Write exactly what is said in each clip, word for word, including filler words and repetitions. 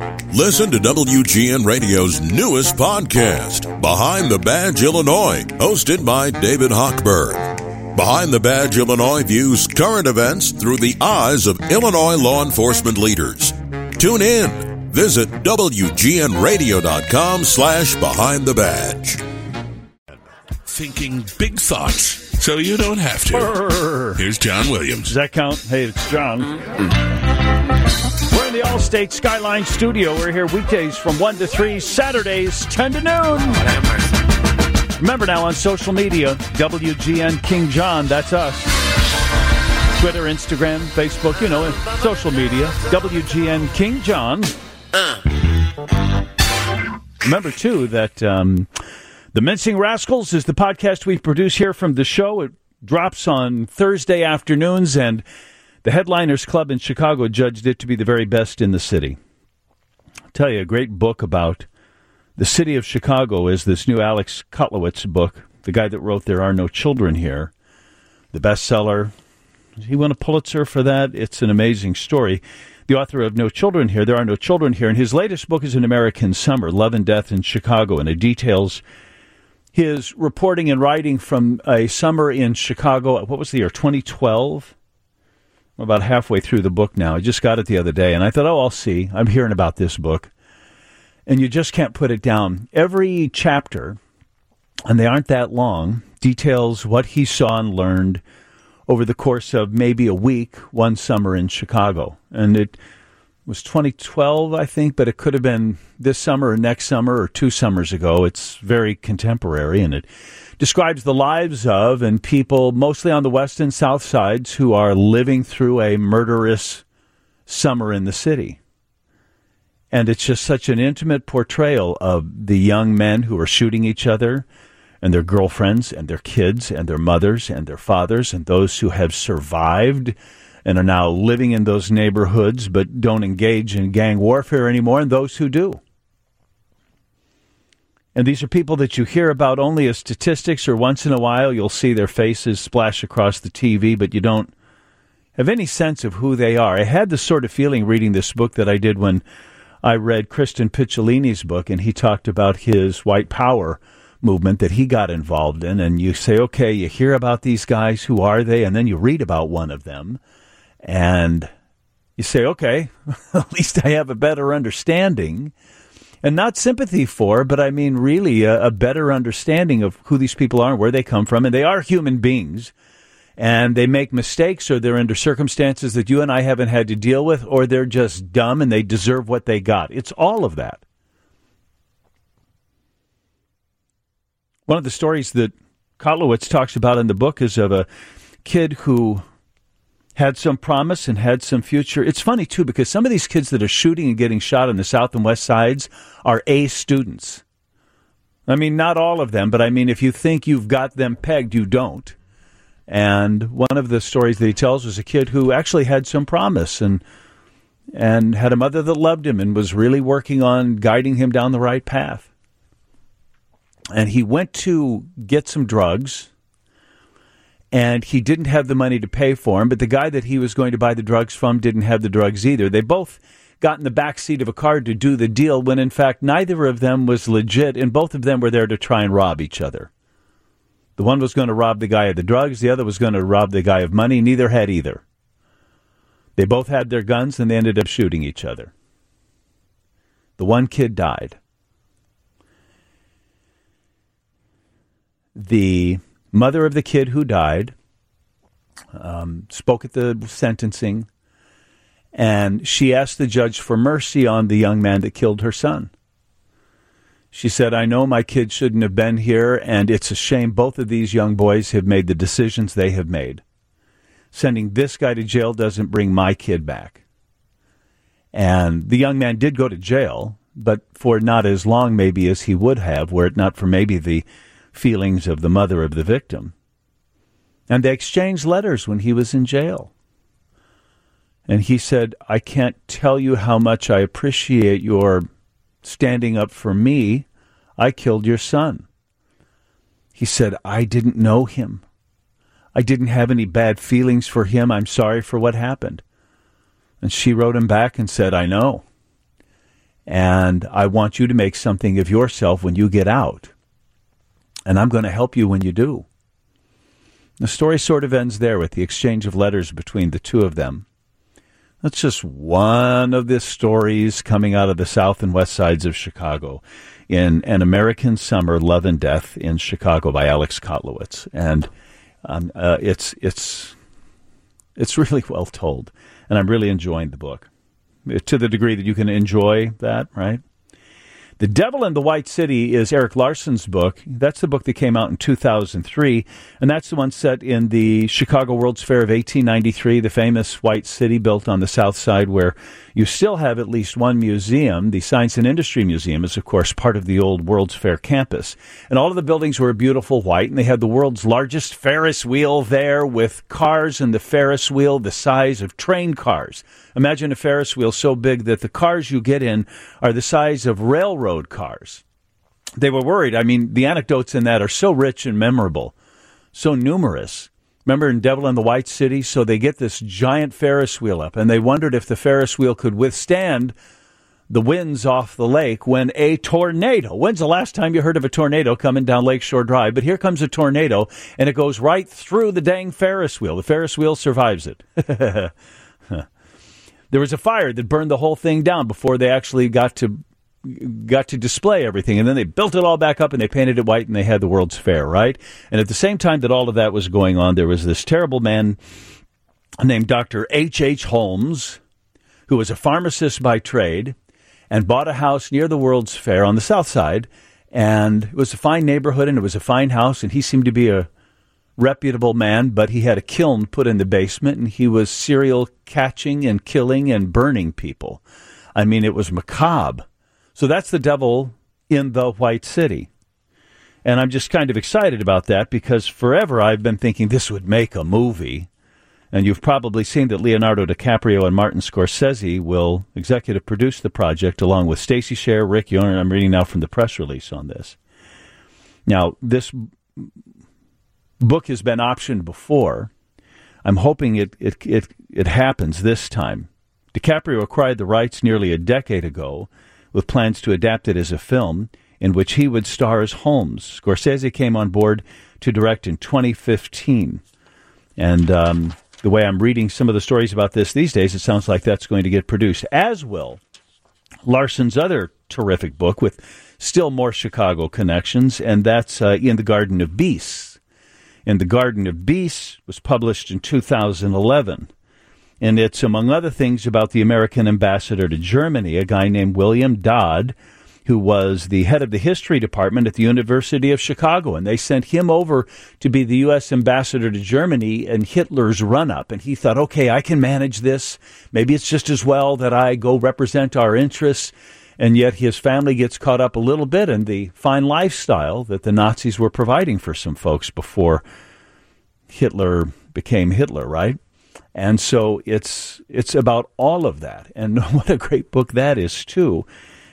Listen to W G N Radio's newest podcast, Behind the Badge Illinois, hosted by David Hochberg. Behind the Badge Illinois views current events through the eyes of Illinois law enforcement leaders. Tune in. Visit W G N radio dot com slash behind the badge. Thinking big thoughts so you don't have to. Brr. Here's John Williams. Does that count? Hey, it's John. We're in the Allstate Skyline Studio. We're here weekdays from one to three, Saturdays ten to noon. Remember now on social media, W G N King John, that's us. Twitter, Instagram, Facebook, you know, social media, W G N King John. Remember, too, that um, The Mincing Rascals is the podcast we produce here from the show. It drops on Thursday afternoons, and the Headliners Club in Chicago judged it to be the very best in the city. I'll tell you, a great book about the city of Chicago is this new Alex Kotlowitz book, the guy that wrote There Are No Children Here, the bestseller. He won a Pulitzer for that. It's an amazing story. The author of No Children Here, There Are No Children Here, and his latest book is An American Summer, Love and Death in Chicago, and it details his reporting and writing from a summer in Chicago. What was the year, twenty twelve? I'm about halfway through the book now. I just got it the other day, and I thought, oh, I'll see. I'm hearing about this book. And you just can't put it down. Every chapter, and they aren't that long, details what he saw and learned over the course of maybe a week, one summer in Chicago. And it was twenty twelve, I think, but it could have been this summer or next summer or two summers ago. It's very contemporary, and it describes the lives of and people mostly on the west and south sides who are living through a murderous summer in the city. And it's just such an intimate portrayal of the young men who are shooting each other and their girlfriends and their kids and their mothers and their fathers and those who have survived and are now living in those neighborhoods but don't engage in gang warfare anymore, and those who do. And these are people that you hear about only as statistics, or once in a while you'll see their faces splash across the T V, but you don't have any sense of who they are. I had the sort of feeling reading this book that I did when I read Kristen Picciolini's book, and he talked about his white power movement that he got involved in. And you say, okay, you hear about these guys, who are they? And then you read about one of them, and you say, okay, at least I have a better understanding. And not sympathy for, but I mean really a, a better understanding of who these people are and where they come from. And they are human beings. And they make mistakes, or they're under circumstances that you and I haven't had to deal with, or they're just dumb and they deserve what they got. It's all of that. One of the stories that Kotlowitz talks about in the book is of a kid who had some promise and had some future. It's funny, too, because some of these kids that are shooting and getting shot on the south and west sides are A students. I mean, not all of them, but I mean, if you think you've got them pegged, you don't. And one of the stories that he tells was a kid who actually had some promise and and had a mother that loved him and was really working on guiding him down the right path. And he went to get some drugs, and he didn't have the money to pay for them, but the guy that he was going to buy the drugs from didn't have the drugs either. They both got in the back seat of a car to do the deal when, in fact, neither of them was legit, and both of them were there to try and rob each other. The one was going to rob the guy of the drugs. The other was going to rob the guy of money. Neither had either. They both had their guns, and they ended up shooting each other. The one kid died. The mother of the kid who died um, spoke at the sentencing, and she asked the judge for mercy on the young man that killed her son. She said, I know my kid shouldn't have been here, and it's a shame both of these young boys have made the decisions they have made. Sending this guy to jail doesn't bring my kid back. And the young man did go to jail, but for not as long maybe as he would have, were it not for maybe the feelings of the mother of the victim. And they exchanged letters when he was in jail. And he said, I can't tell you how much I appreciate your standing up for me. I killed your son. He said, I didn't know him. I didn't have any bad feelings for him. I'm sorry for what happened. And she wrote him back and said, I know. And I want you to make something of yourself when you get out. And I'm going to help you when you do. The story sort of ends there with the exchange of letters between the two of them. That's just one of the stories coming out of the south and west sides of Chicago in An American Summer, Love and Death in Chicago by Alex Kotlowitz. And um, uh, it's it's it's really well told. And I'm really enjoying the book. To the degree that you can enjoy that, right? The Devil in the White City is Eric Larson's book. That's the book that came out in two thousand three, and that's the one set in the Chicago World's Fair of eighteen ninety-three, the famous White City built on the south side where you still have at least one museum. The Science and Industry Museum is, of course, part of the old World's Fair campus. And all of the buildings were beautiful white, and they had the world's largest Ferris wheel there with cars in the Ferris wheel the size of train cars. Imagine a Ferris wheel so big that the cars you get in are the size of railroad cars. They were worried. I mean, the anecdotes in that are so rich and memorable, so numerous. Remember in Devil in the White City? So they get this giant Ferris wheel up, and they wondered if the Ferris wheel could withstand the winds off the lake when a tornado. When's the last time you heard of a tornado coming down Lakeshore Drive? But here comes a tornado, and it goes right through the dang Ferris wheel. The Ferris wheel survives it. There was a fire that burned the whole thing down before they actually got to got to display everything. And then they built it all back up and they painted it white and they had the World's Fair, right? And at the same time that all of that was going on, there was this terrible man named Doctor H H. Holmes, who was a pharmacist by trade and bought a house near the World's Fair on the south side. And it was a fine neighborhood and it was a fine house. And he seemed to be a reputable man, but he had a kiln put in the basement, and he was serial catching and killing and burning people. I mean, it was macabre. So that's the Devil in the White City. And I'm just kind of excited about that because forever I've been thinking this would make a movie. And you've probably seen that Leonardo DiCaprio and Martin Scorsese will executive produce the project along with Stacey Sher, Rick Yoner. I'm reading now from the press release on this. Now, this book has been optioned before. I'm hoping it, it it it happens this time. DiCaprio acquired the rights nearly a decade ago with plans to adapt it as a film in which he would star as Holmes. Scorsese came on board to direct in twenty fifteen. And um, the way I'm reading some of the stories about this these days, it sounds like that's going to get produced, as will Larson's other terrific book with still more Chicago connections, and that's uh, In the Garden of Beasts. In the Garden of Beasts was published in two thousand eleven. And it's, among other things, about the American ambassador to Germany, a guy named William Dodd, who was the head of the history department at the University of Chicago. And they sent him over to be the U S ambassador to Germany in Hitler's run-up. And he thought, okay, I can manage this. Maybe it's just as well that I go represent our interests. And yet his family gets caught up a little bit in the fine lifestyle that the Nazis were providing for some folks before Hitler became Hitler, right? And so it's it's about all of that. And what a great book that is, too.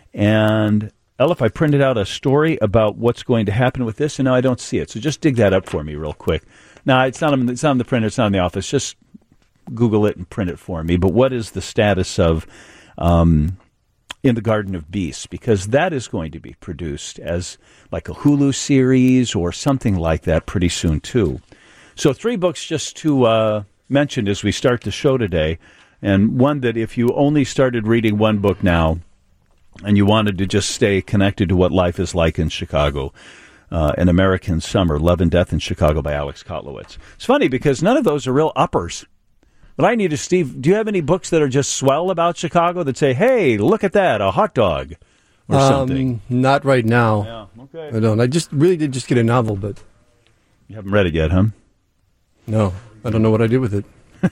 And, Elif, I printed out a story about what's going to happen with this, and now I don't see it. So just dig that up for me real quick. No, it's not, it's not on the printer. It's not in the office. Just Google it and print it for me. But what is the status of Um, In the Garden of Beasts, because that is going to be produced as like a Hulu series or something like that pretty soon, too. So three books just to uh, mention as we start the show today, and one that if you only started reading one book now and you wanted to just stay connected to what life is like in Chicago, uh, An American Summer, Love and Death in Chicago by Alex Kotlowitz. It's funny because none of those are real uppers. What I need is, Steve, do you have any books that are just swell about Chicago that say, hey, look at that, a hot dog or um, something? Not right now. Yeah, okay. I don't. I just really did just get a novel, but... You haven't read it yet, huh? No. I don't know what I did with it.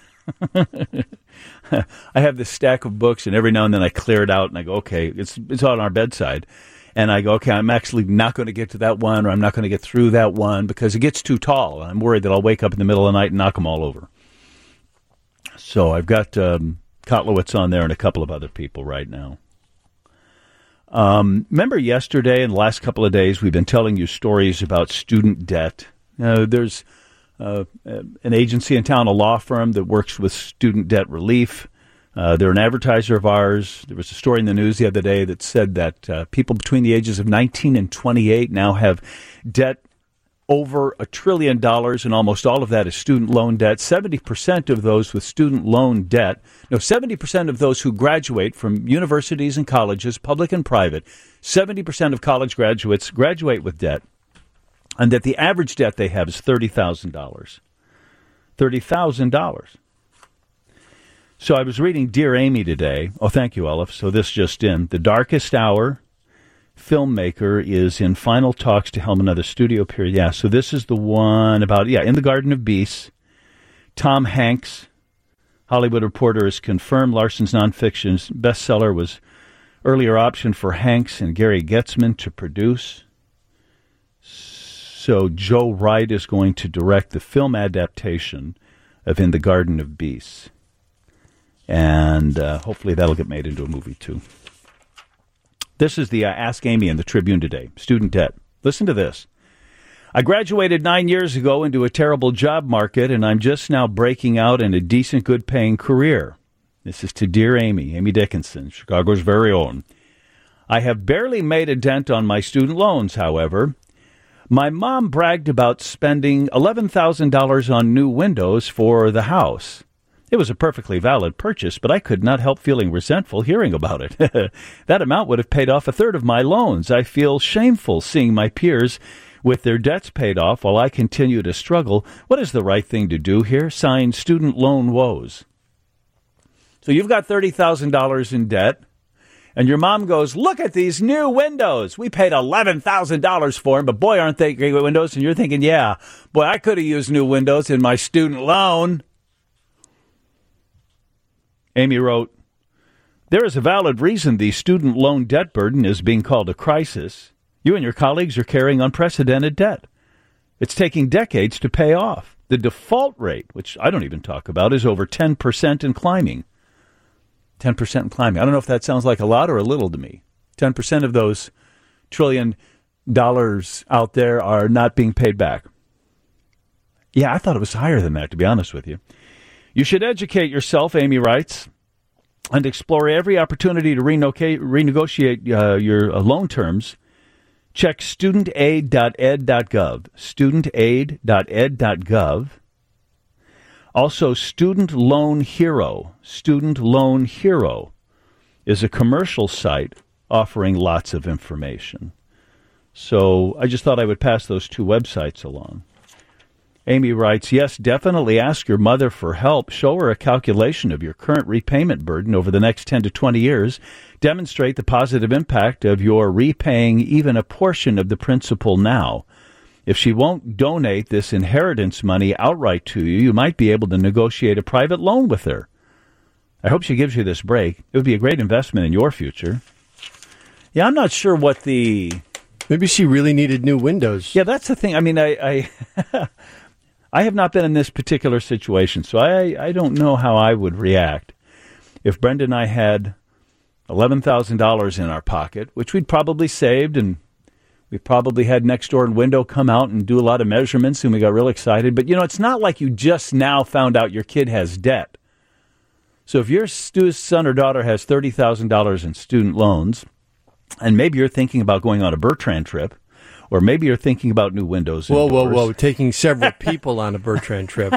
I have this stack of books, and every now and then I clear it out, and I go, okay, it's it's on our bedside. And I go, okay, I'm actually not going to get to that one, or I'm not going to get through that one because it gets too tall. I'm worried that I'll wake up in the middle of the night and knock them all over. So I've got um, Kotlowitz on there and a couple of other people right now. Um, remember yesterday and the last couple of days we've been telling you stories about student debt. Uh, there's uh, an agency in town, a law firm that works with student debt relief. Uh, they're an advertiser of ours. There was a story in the news the other day that said that uh, people between the ages of nineteen and twenty-eight now have debt over a trillion dollars, and almost all of that is student loan debt. seventy percent of those with student loan debt, no, seventy percent of those who graduate from universities and colleges, public and private, seventy percent of college graduates graduate with debt, and that the average debt they have is thirty thousand dollars. thirty thousand dollars. So I was reading Dear Amy today. Oh, thank you, Olive. So this just in. The Darkest Hour filmmaker is in final talks to helm another studio period. Yeah, so this is the one about, yeah, In the Garden of Beasts. Tom Hanks, Hollywood Reporter, has confirmed Larson's nonfiction bestseller was earlier option for Hanks and Gary Getzman to produce. So Joe Wright is going to direct the film adaptation of In the Garden of Beasts. And uh, hopefully that'll get made into a movie, too. This is the uh, Ask Amy in the Tribune today. Student debt. Listen to this. I graduated nine years ago into a terrible job market, and I'm just now breaking out in a decent, good-paying career. This is to Dear Amy, Amy Dickinson, Chicago's very own. I have barely made a dent on my student loans, however. My mom bragged about spending eleven thousand dollars on new windows for the house. It was a perfectly valid purchase, but I could not help feeling resentful hearing about it. That amount would have paid off a third of my loans. I feel shameful seeing my peers with their debts paid off while I continue to struggle. What is the right thing to do here? Signed, Student Loan Woes. So you've got thirty thousand dollars in debt, and your mom goes, look at these new windows. We paid eleven thousand dollars for them, but boy, aren't they great windows. And you're thinking, yeah, boy, I could have used new windows in my student loan. Amy wrote, there is a valid reason the student loan debt burden is being called a crisis. You and your colleagues are carrying unprecedented debt. It's taking decades to pay off. The default rate, which I don't even talk about, is over ten percent and climbing. ten percent and climbing. I don't know if that sounds like a lot or a little to me. ten percent of those trillion dollars out there are not being paid back. Yeah, I thought it was higher than that, to be honest with you. You should educate yourself, Amy writes, and explore every opportunity to reno- renegotiate uh, your uh, loan terms. Check student aid dot ed dot gov, student aid dot ed dot gov. Also, Student Loan Hero, Student Loan Hero is a commercial site offering lots of information. So I just thought I would pass those two websites along. Amy writes, yes, definitely ask your mother for help. Show her a calculation of your current repayment burden over the next ten to twenty years. Demonstrate the positive impact of your repaying even a portion of the principal now. If she won't donate this inheritance money outright to you, you might be able to negotiate a private loan with her. I hope she gives you this break. It would be a great investment in your future. Yeah, I'm not sure what the... Maybe she really needed new windows. Yeah, that's the thing. I mean, I... I I have not been in this particular situation, so I, I don't know how I would react if Brenda and I had eleven thousand dollars in our pocket, which we'd probably saved, and we probably had Nextdoor and Window come out and do a lot of measurements, and we got real excited. But, you know, it's not like you just now found out your kid has debt. So if your son or daughter has thirty thousand dollars in student loans, and maybe you're thinking about going on a Bertrand trip, or maybe you're thinking about new windows. Whoa, indoors. whoa, whoa. Taking several people on a Bertrand trip.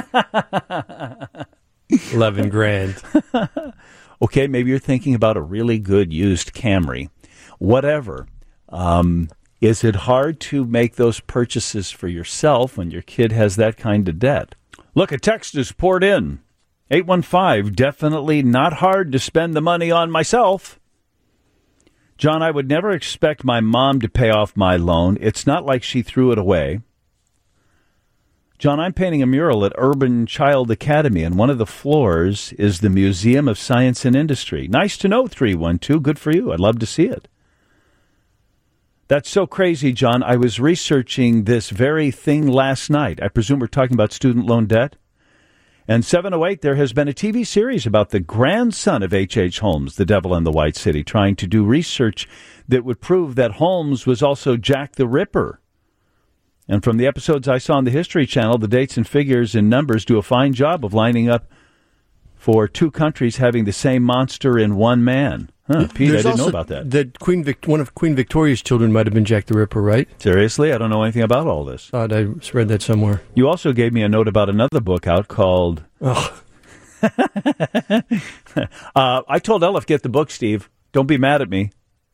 Eleven grand. Okay, maybe you're thinking about a really good used Camry. Whatever. Um, is it hard to make those purchases for yourself when your kid has that kind of debt? Look, a text is poured in. eight one five, definitely not hard to spend the money on myself. John, I would never expect my mom to pay off my loan. It's not like she threw it away. John, I'm painting a mural at Urban Child Academy, and one of the floors is the Museum of Science and Industry. Nice to know, three one two. Good for you. I'd love to see it. That's so crazy, John. I was researching this very thing last night. I presume we're talking about student loan debt. And seven oh eight, there has been a T V series about the grandson of H H. Holmes, the Devil in the White City, trying to do research that would prove that Holmes was also Jack the Ripper. And from the episodes I saw on the History Channel, the dates and figures and numbers do a fine job of lining up for two countries having the same monster in one man. Huh, Pete, There's I didn't know also about that. The Queen Vic- one of Queen Victoria's children might have been Jack the Ripper, right? Seriously? I don't know anything about all this. Thought I read that somewhere. You also gave me a note about another book out called... Oh. uh, I told Elif, get the book, Steve. Don't be mad at me.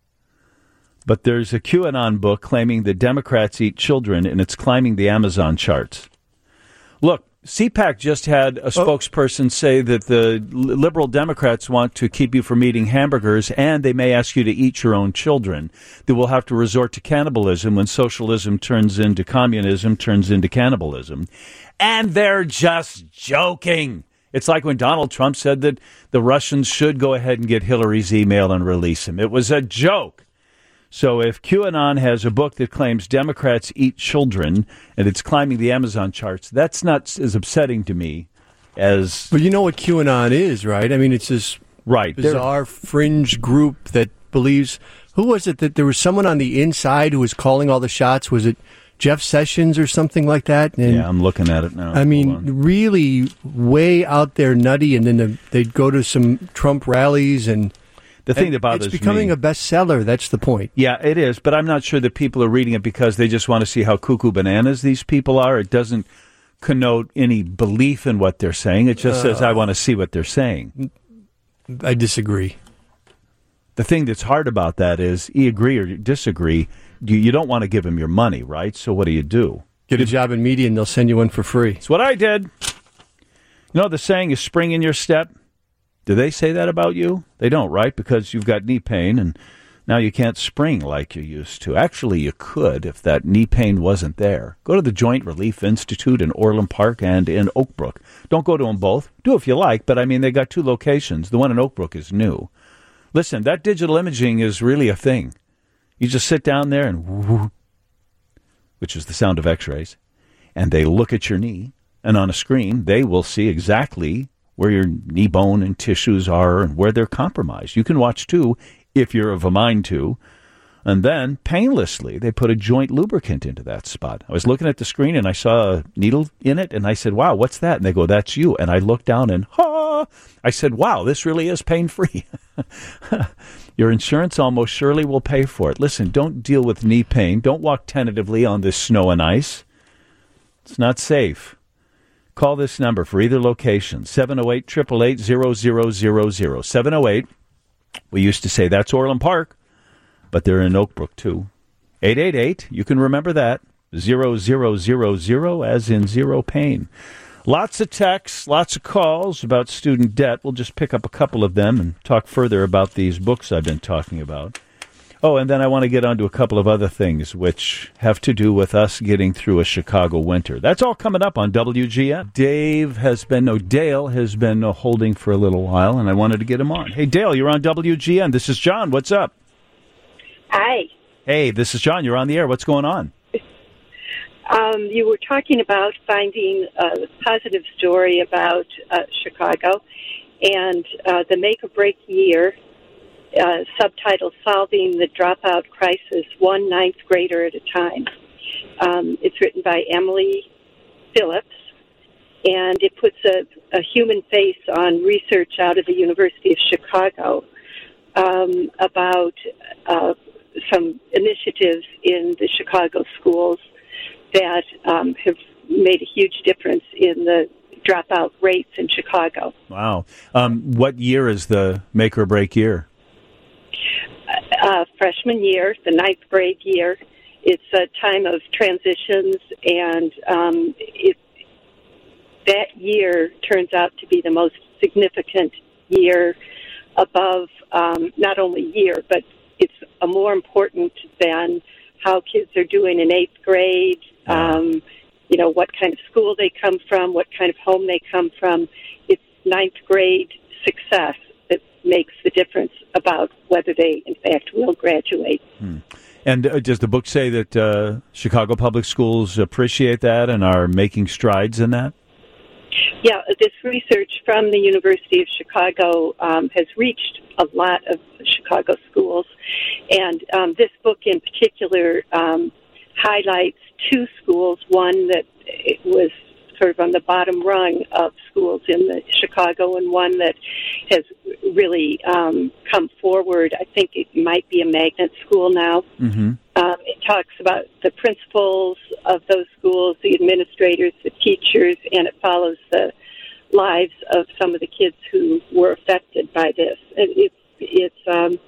But there's a QAnon book claiming that Democrats eat children, and it's climbing the Amazon charts. Look, C PAC just had a spokesperson say that the liberal Democrats want to keep you from eating hamburgers, and they may ask you to eat your own children. They will have to resort to cannibalism when socialism turns into communism, turns into cannibalism. And they're just joking. It's like when Donald Trump said that the Russians should go ahead and get Hillary's email and release him. It was a joke. So if QAnon has a book that claims Democrats eat children and it's climbing the Amazon charts, that's not as upsetting to me as... But you know what QAnon is, right? I mean, it's this right, bizarre fringe group that believes... Who was it that there was someone on the inside who was calling all the shots? Was it Jeff Sessions or something like that? And, yeah, I'm looking at it now. I mean, really way out there nutty, and then the, they'd go to some Trump rallies and... The thing that bothers me... It's becoming me, a bestseller. That's the point. Yeah, it is. But I'm not sure that people are reading it because they just want to see how cuckoo bananas these people are. It doesn't connote any belief in what they're saying. It just uh, says, I want to see what they're saying. I disagree. The thing that's hard about that is, you agree or disagree, you, you don't want to give them your money, right? So what do you do? Get a job in media and they'll send you one for free. It's what I did. You know, the saying is spring in your step. Do they say that about you? They don't, right? Because you've got knee pain, and now you can't spring like you used to. Actually, you could if that knee pain wasn't there. Go to the Joint Relief Institute in Orland Park and in Oak Brook. Don't go to them both. Do if you like, but I mean, they got two locations. The one in Oak Brook is new. Listen, that digital imaging is really a thing. You just sit down there and whoo, which is the sound of x-rays, and they look at your knee, and on a screen, they will see exactly where your knee bone and tissues are and where they're compromised. You can watch, too, if you're of a mind to. And then, painlessly, they put a joint lubricant into that spot. I was looking at the screen, and I saw a needle in it, and I said, wow, what's that? And they go, that's you. And I looked down, and, ha! I said, wow, this really is pain-free. Your insurance almost surely will pay for it. Listen, don't deal with knee pain. Don't walk tentatively on this snow and ice. It's not safe. Call this number for either location, seven oh eight, eight eight eight, zero zero zero zero. seven oh eight, we used to say that's Orland Park, but they're in Oak Brook, too. eight eight eight, you can remember that, zero zero zero zero, as in zero pain. Lots of texts, lots of calls about student debt. We'll just pick up a couple of them and talk further about these books I've been talking about. Oh, and then I want to get on to a couple of other things which have to do with us getting through a Chicago winter. That's all coming up on W G N. Dave has been, no, Dale has been uh, holding for a little while, and I wanted to get him on. Hey, Dale, you're on W G N. This is John. What's up? Hi. Hey, this is John. You're on the air. What's going on? Um, you were talking about finding a positive story about uh, Chicago and uh, the make or break year. Uh, subtitle, Solving the Dropout Crisis, One Ninth Grader at a Time. Um, it's written by Emily Phillips, and it puts a, a human face on research out of the University of Chicago um, about uh, some initiatives in the Chicago schools that um, have made a huge difference in the dropout rates in Chicago. Wow. Um, what year is the make or break year? Uh, freshman year, the ninth grade year. It's a time of transitions, and um, it, that year turns out to be the most significant year above um, not only year, but it's a more important than how kids are doing in eighth grade, um, you know, what kind of school they come from, what kind of home they come from. It's ninth grade success that makes the difference about whether they, in fact, will graduate. Hmm. And uh, does the book say that uh, Chicago Public Schools appreciate that and are making strides in that? Yeah, this research from the University of Chicago um, has reached a lot of Chicago schools. And um, this book in particular um, highlights two schools, one that it was sort of on the bottom rung of schools in the Chicago, and one that has really um, come forward. I think it might be a magnet school now. Mm-hmm. Um, it talks about the principals of those schools, the administrators, the teachers, and it follows the lives of some of the kids who were affected by this. It, it's it's um,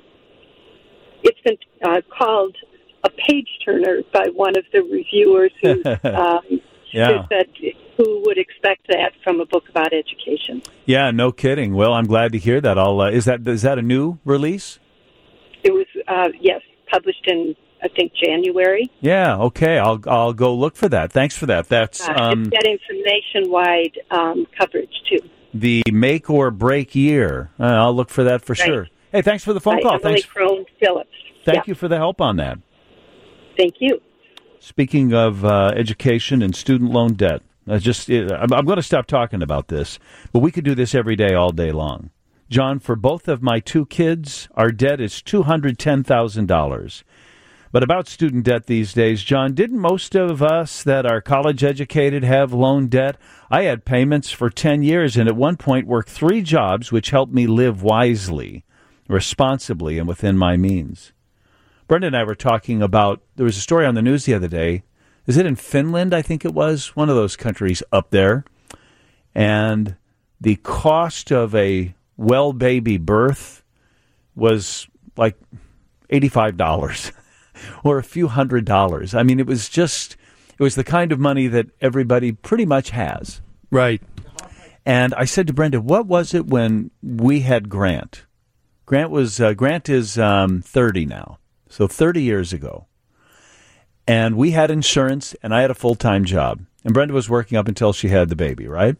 it's been uh, called a page turner by one of the reviewers who, um, yeah. who said, "Who would expect that from a book about education?" Yeah, no kidding. Well, I'm glad to hear that. I'll, uh, is that is that a new release? It was uh, yes, published in I think January. Yeah. Okay. I'll I'll go look for that. Thanks for that. That's uh, um, it's getting some nationwide um, coverage too. The make or break year. Uh, I'll look for that for right. sure. Hey, thanks for the phone By call. Emily Thanks, Crone Phillips. Thank yeah. you for the help on that. Thank you. Speaking of uh, education and student loan debt, I just it, I'm, I'm going to stop talking about this, but we could do this every day, all day long. John, for both of my two kids, our debt is two hundred ten thousand dollars. But about student debt these days, John, didn't most of us that are college educated have loan debt? I had payments for ten years and at one point worked three jobs, which helped me live wisely, responsibly, and within my means. Brenda and I were talking about, there was a story on the news the other day. Is it in Finland, I think it was? One of those countries up there. And the cost of a well baby birth was like eighty-five dollars or a few hundred dollars. I mean, it was just, it was the kind of money that everybody pretty much has. Right. And I said to Brenda, what was it when we had Grant? Grant was, uh, Grant is um, thirty now. So thirty years ago. And we had insurance, and I had a full-time job. And Brenda was working up until she had the baby, right?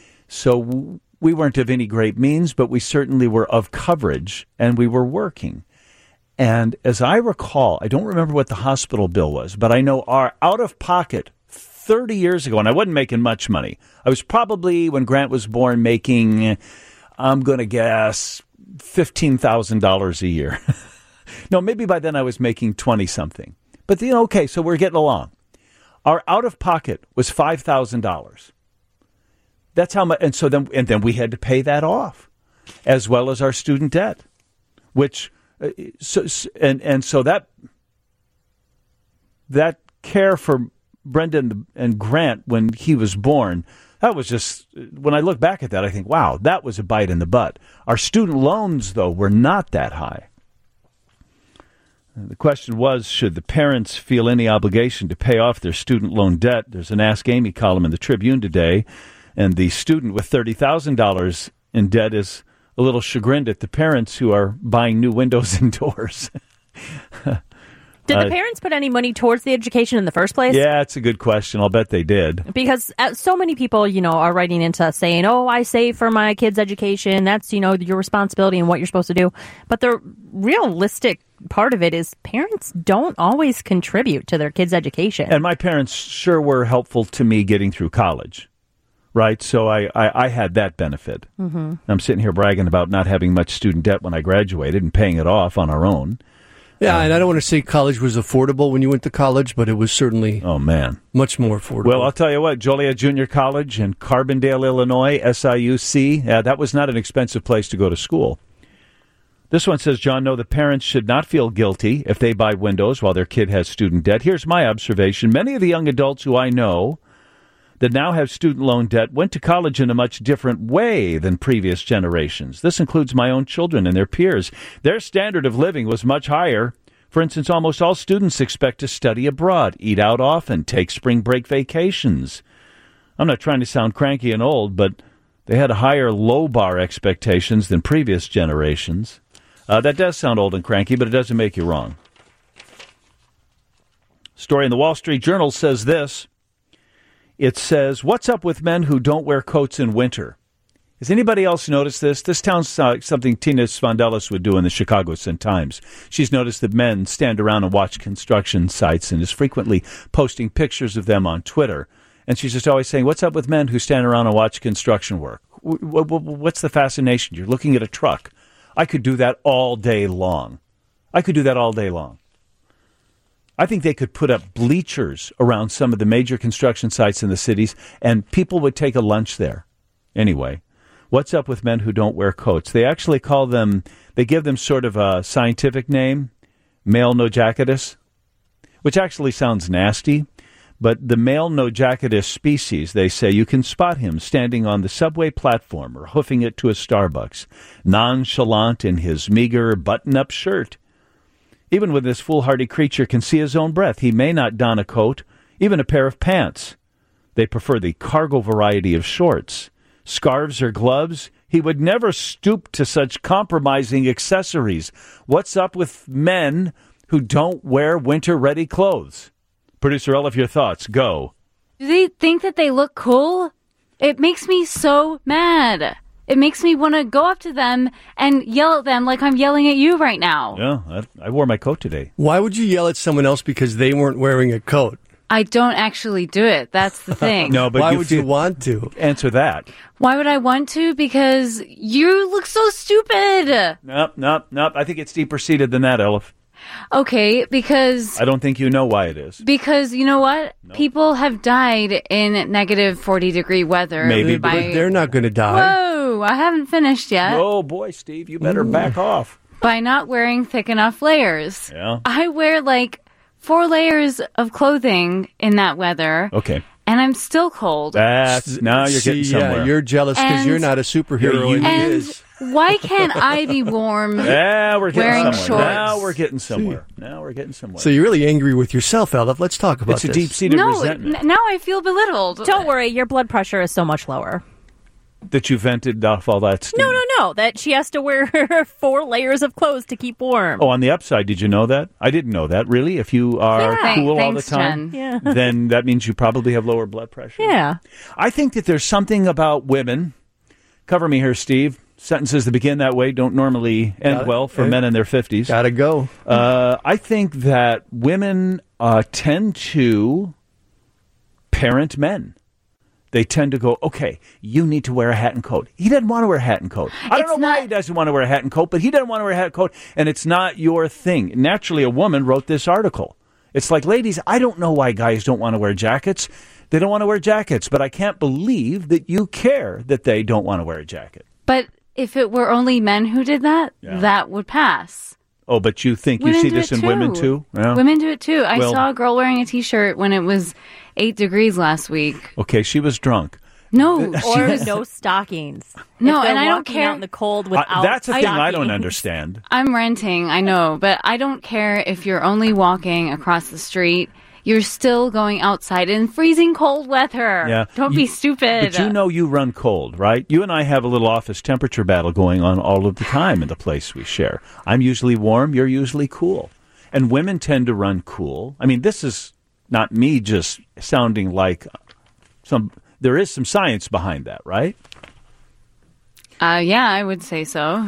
So we weren't of any great means, but we certainly were of coverage, and we were working. And as I recall, I don't remember what the hospital bill was, but I know our out-of-pocket thirty years ago, and I wasn't making much money. I was probably, when Grant was born, making, I'm going to guess, fifteen thousand dollars a year. No, maybe by then I was making twenty-something. But, you know, okay, so we're getting along. Our out-of-pocket was five thousand dollars. That's how much, and so then, and then we had to pay that off, as well as our student debt, which, uh, so, and and so that that care for Brendan and Grant when he was born, that was just, when I look back at that, I think, wow, that was a bite in the butt. Our student loans, though, were not that high. The question was, should the parents feel any obligation to pay off their student loan debt? There's an Ask Amy column in the Tribune today, and the student with thirty thousand dollars in debt is a little chagrined at the parents who are buying new windows and doors. Did the parents put any money towards the education in the first place? Yeah, it's a good question. I'll bet they did. Because uh, so many people, you know, are writing into us saying, oh, I save for my kids' education. That's, you know, your responsibility and what you're supposed to do. But the realistic part of it is parents don't always contribute to their kids' education. And my parents sure were helpful to me getting through college, right? So I, I, I had that benefit. Mm-hmm. I'm sitting here bragging about not having much student debt when I graduated and paying it off on our own. Yeah, and I don't want to say college was affordable when you went to college, but it was certainly oh man much more affordable. Well, I'll tell you what, Joliet Junior College in Carbondale, Illinois, S I U C, uh, that was not an expensive place to go to school. This one says, John, no, the parents should not feel guilty if they buy windows while their kid has student debt. Here's my observation. Many of the young adults who I know that now have student loan debt went to college in a much different way than previous generations. This includes my own children and their peers. Their standard of living was much higher. For instance, almost all students expect to study abroad, eat out often, take spring break vacations. I'm not trying to sound cranky and old, but they had higher low bar expectations than previous generations. Uh, that does sound old and cranky, but it doesn't make you wrong. Story in the Wall Street Journal says this. It says, what's up with men who don't wear coats in winter? Has anybody else noticed this? This sounds like something Tina Svandelis would do in the Chicago Sun-Times. She's noticed that men stand around and watch construction sites and is frequently posting pictures of them on Twitter. And she's just always saying, what's up with men who stand around and watch construction work? What's the fascination? You're looking at a truck. I could do that all day long. I could do that all day long. I think they could put up bleachers around some of the major construction sites in the cities, and people would take a lunch there. Anyway, what's up with men who don't wear coats? They actually call them, they give them sort of a scientific name, male no-jacketus, which actually sounds nasty. But the male no-jacketus species, they say, you can spot him standing on the subway platform or hoofing it to a Starbucks, nonchalant in his meager button-up shirt. Even when this foolhardy creature can see his own breath, he may not don a coat, even a pair of pants. They prefer the cargo variety of shorts. Scarves or gloves, he would never stoop to such compromising accessories. What's up with men who don't wear winter-ready clothes? Producer Elif, your thoughts. Go. Do they think that they look cool? It makes me so mad. It makes me want to go up to them and yell at them like I'm yelling at you right now. Yeah, I, I wore my coat today. Why would you yell at someone else because they weren't wearing a coat? I don't actually do it. That's the thing. No, but Why you would feel, you want to? Answer that. Why would I want to? Because you look so stupid. Nope, nope, nope. I think it's deeper seated than that, Elif. Okay, because... I don't think you know why it is. Because, you know what? No. People have died in negative forty-degree weather. Maybe, But by... they're not going to die. Whoa, I haven't finished yet. Oh, boy, Steve, you better back off. By not wearing thick enough layers. Yeah. I wear, like, four layers of clothing in that weather. Okay. And I'm still cold. That's, now you're See, getting somewhere. Yeah, you're jealous because And- you're not a superhero Yeah, and you- he and is. why can't I be warm? Yeah, we're getting Wearing somewhere. shorts. Now we're getting somewhere. Now we're getting somewhere. So you're really angry with yourself, Elif. Let's talk about it's a this. deep-seated No, resentment n- now I feel belittled. Don't worry, your blood pressure is so much lower. that you vented off all that steam. No, no, no. That she has to wear four layers of clothes to keep warm. Oh, on the upside, did you know that? I didn't know that. Really? If you are Yeah. cool all the Thanks, time, Jen. Yeah. then that means you probably have lower blood pressure. Yeah. I think that there's something about women. Cover me here, Steve. Sentences that begin that way don't normally end Got it. well for Yeah. men in their fifties. Gotta go. Uh, I think that women uh, tend to parent men. They tend to go, okay, you need to wear a hat and coat. He doesn't want to wear a hat and coat. I don't It's know why not- he doesn't want to wear a hat and coat, but he doesn't want to wear a hat and coat, and it's not your thing. Naturally, a woman wrote this article. It's like, ladies, I don't know why guys don't want to wear jackets. They don't want to wear jackets, but I can't believe that you care that they don't want to wear a jacket. But if it were only men who did that, Yeah. that would pass. Oh, but you think Women you see do this it in too. women too? Yeah. Women do it too. I Well- saw a girl wearing a T-shirt when it was eight degrees last week. Okay, she was drunk. No, she Or was. no stockings. No, If they're and I don't walking care- out in the cold Uh, without that's a thing I don't stockings. understand. I'm renting, I know, but I don't care if you're only walking across the street. You're still going outside in freezing cold weather. Yeah. Don't You- be stupid. But you know you run cold, right? You and I have a little office temperature battle going on all of the time in the place we share. I'm usually warm, you're usually cool. And women tend to run cool. I mean, this is not me just sounding like some, there is some science behind that, right? Uh, yeah, I would say so.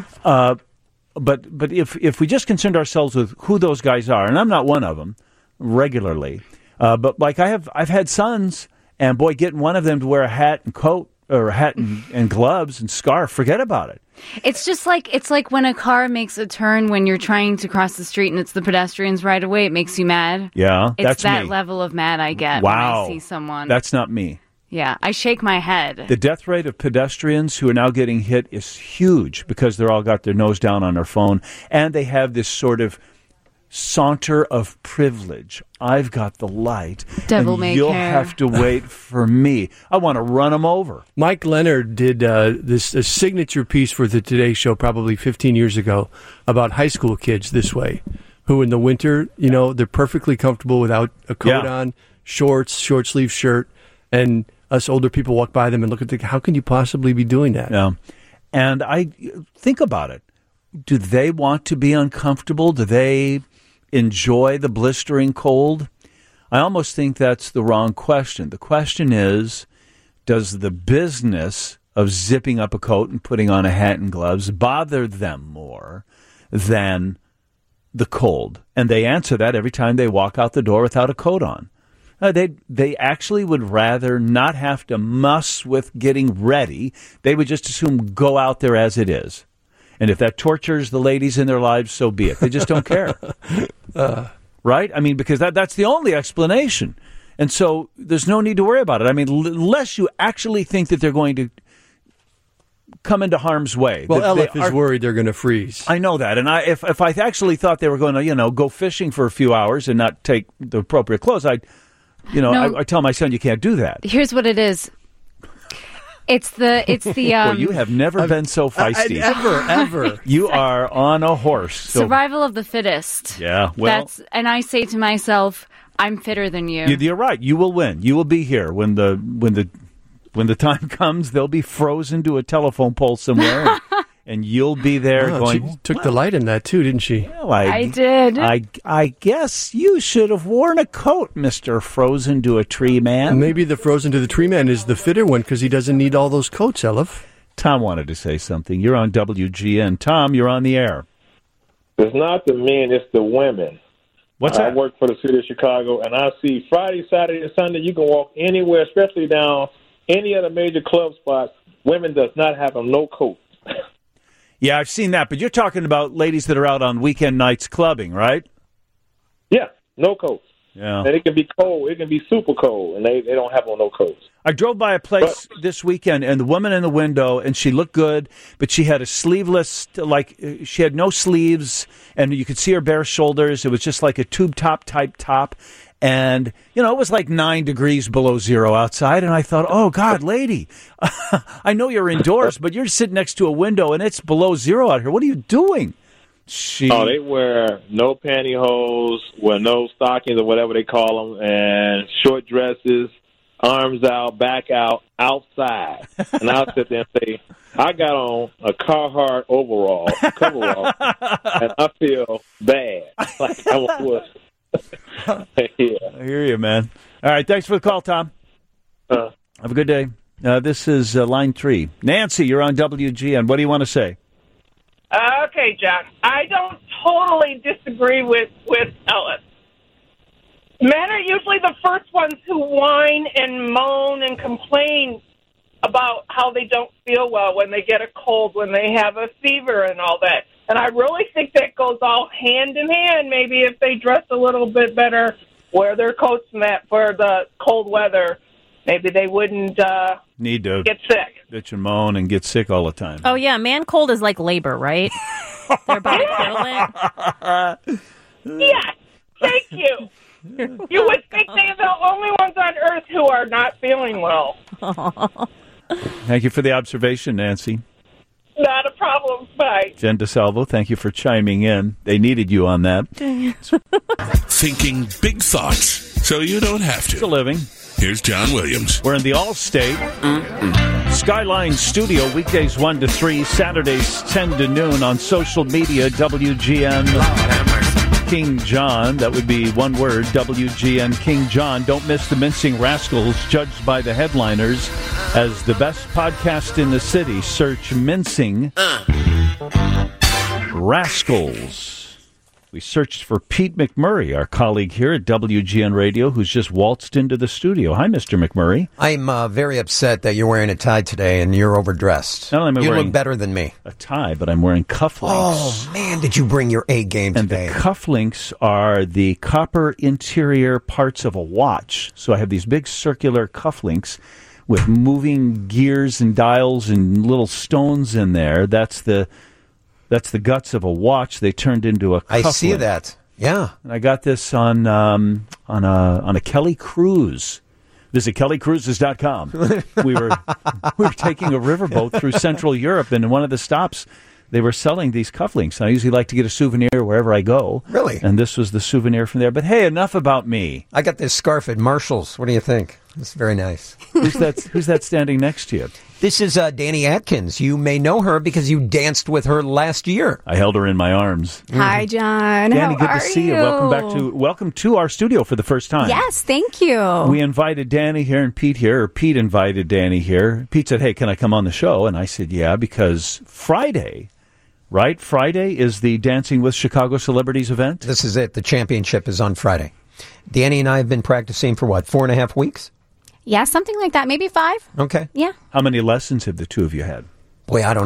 But but if if we just concerned ourselves with who those guys are, and I'm not one of them regularly, uh, but like I have I've had sons, and boy, getting one of them to wear a hat and coat or a hat and, and gloves and scarf, forget about it. It's just like it's like when a car makes a turn when you're trying to cross the street and it's the pedestrians right away. It makes you mad. Yeah, It's that's that me. level of mad I get Wow, when I see someone. That's not me. yeah, I shake my head. The death rate of pedestrians who are now getting hit is huge because they're all got their nose down on their phone, and they have this sort of saunter of privilege. I've got the light, Devil and may you'll care. have to wait for me. I want to run them over. Mike Leonard did uh, this a signature piece for the Today Show probably fifteen years ago about high school kids this way, who in the winter, you know, they're perfectly comfortable without a coat Yeah. on, shorts, short sleeve shirt, and us older people walk by them and look at the, how can you possibly be doing that? Yeah. And I think about it. Do they want to be uncomfortable? Do they enjoy the blistering cold? I almost think that's the wrong question. The question is, does the business of zipping up a coat and putting on a hat and gloves bother them more than the cold? And they answer that every time they walk out the door without a coat on. Uh, they they actually would rather not have to muss with getting ready. They would just assume go out there as it is. And if that tortures the ladies in their lives, so be it. They just don't care. Uh, right? I mean, because that that's the only explanation. And so there's no need to worry about it. I mean, l- unless you actually think that they're going to come into harm's way. Well, That Elif they is are- worried they're going to freeze. I know that. And I, if if I actually thought they were going to, you know, go fishing for a few hours and not take the appropriate clothes, I'd, you know, No. I, I tell my son you can't do that. Here's what it is. It's the it's the um, Well, you have never been so feisty. I- ever, ever. You are on a horse. So, survival of the fittest. yeah, well, That's and I say to myself, I'm fitter than you. you- you're right. You will win. You will be here when the when the when the time comes. They'll be frozen to a telephone pole somewhere, and, and you'll be there Wow, going. she took the light in that too, didn't she? Well, I, I did. I I guess you should have worn a coat, Mister Frozen to a Tree Man. Maybe the frozen to the tree man is the fitter one because he doesn't need all those coats, Elif. Tom wanted to say something. You're on W G N. Tom, you're on the air. It's not the men, it's the women. What's I that? work for the city of Chicago, and I see Friday, Saturday, and Sunday, you can walk anywhere, especially down any of the major club spots. Women does not have them no coat. Yeah, I've seen that, but you're talking about ladies that are out on weekend nights clubbing, right? Yeah, no coats. Yeah. And it can be cold. It can be super cold, and they, they don't have on no coats. I drove by a place this weekend, and the woman in the window, and she looked good, but she had a sleeveless, like, uh, she had no sleeves, and you could see her bare shoulders. It was just like a tube top type top. And, you know, it was like nine degrees below zero outside, and I thought, oh, God, lady, I know you're indoors, but you're sitting next to a window, and it's below zero out here. What are you doing? She, Oh, they wear no pantyhose, wear no stockings or whatever they call them, and short dresses, arms out, back out, outside. And I'll sit there and say, I got on a Carhartt overall, coverall, and I feel bad. Like I was. Yeah. I hear you, man. All right, thanks for the call, Tom. Uh, Have a good day. Uh, this is uh, line three. Nancy, you're on W G N. What do you want to say? Uh, okay, John. I don't totally disagree with, with Ellis. Men are usually the first ones who whine and moan and complain about how they don't feel well when they get a cold, when they have a fever and all that. And I really think that goes all hand in hand. Maybe if they dress a little bit better, wear their coats and that for the cold weather, maybe they wouldn't uh, Need to get sick. bitch and moan and get sick all the time. Oh, yeah. Man cold is like labor, right? Their body feel it. Yes, thank you. You would think they're the only ones on Earth who are not feeling well. Thank you for the observation, Nancy. Not a problem. Bye. Jen DeSalvo, thank you for chiming in. They needed you on that. Thinking big thoughts so you don't have It's a to. living. Here's John Williams. We're in the Allstate Skyline Studio, weekdays one to three, Saturdays ten to noon on social media, W G N King John. That would be one word, W G N King John. Don't miss the Mincing Rascals, judged by the headliners as the best podcast in the city. Search Mincing Rascals. We searched for Pete McMurray, our colleague here at W G N Radio, who's just waltzed into the studio. Hi, Mister McMurray. I'm uh, very upset that you're wearing a tie today and you're overdressed. Not only am I you wearing look better than me. a tie, but I'm wearing cufflinks. Oh, man, did you bring your A game And today? the cufflinks are the copper interior parts of a watch. So I have these big circular cufflinks with moving gears and dials and little stones in there. That's the that's the guts of a watch. They turned into a I cufflink. see that. Yeah. And I got this on um, on a on a Kelly cruise. Visit kelly cruises dot com. we were we were taking a riverboat through Central Europe, and in one of the stops, they were selling these cufflinks. I usually like to get a souvenir wherever I go. Really? And this was the souvenir from there. But hey, enough about me. I got this scarf at Marshall's. What do you think? It's very nice. Who's that? Who's that standing next to you? This is uh, Danny Atkins. You may know her because you danced with her last year. I held her in my arms. Hi, John. Danny, How good are to see you. you? Welcome back to welcome to our studio for the first time. Yes, thank you. We invited Danny here and Pete here, or Pete invited Danny here. Pete said, hey, can I come on the show? And I said, yeah, because Friday, right? Friday is the Dancing with Chicago Celebrities event. This is it. The championship is on Friday. Danny and I have been practicing for what, four and a half weeks? Yeah, something like that. Maybe five. Okay. Yeah. How many lessons have the two of you had? Boy, I don't know.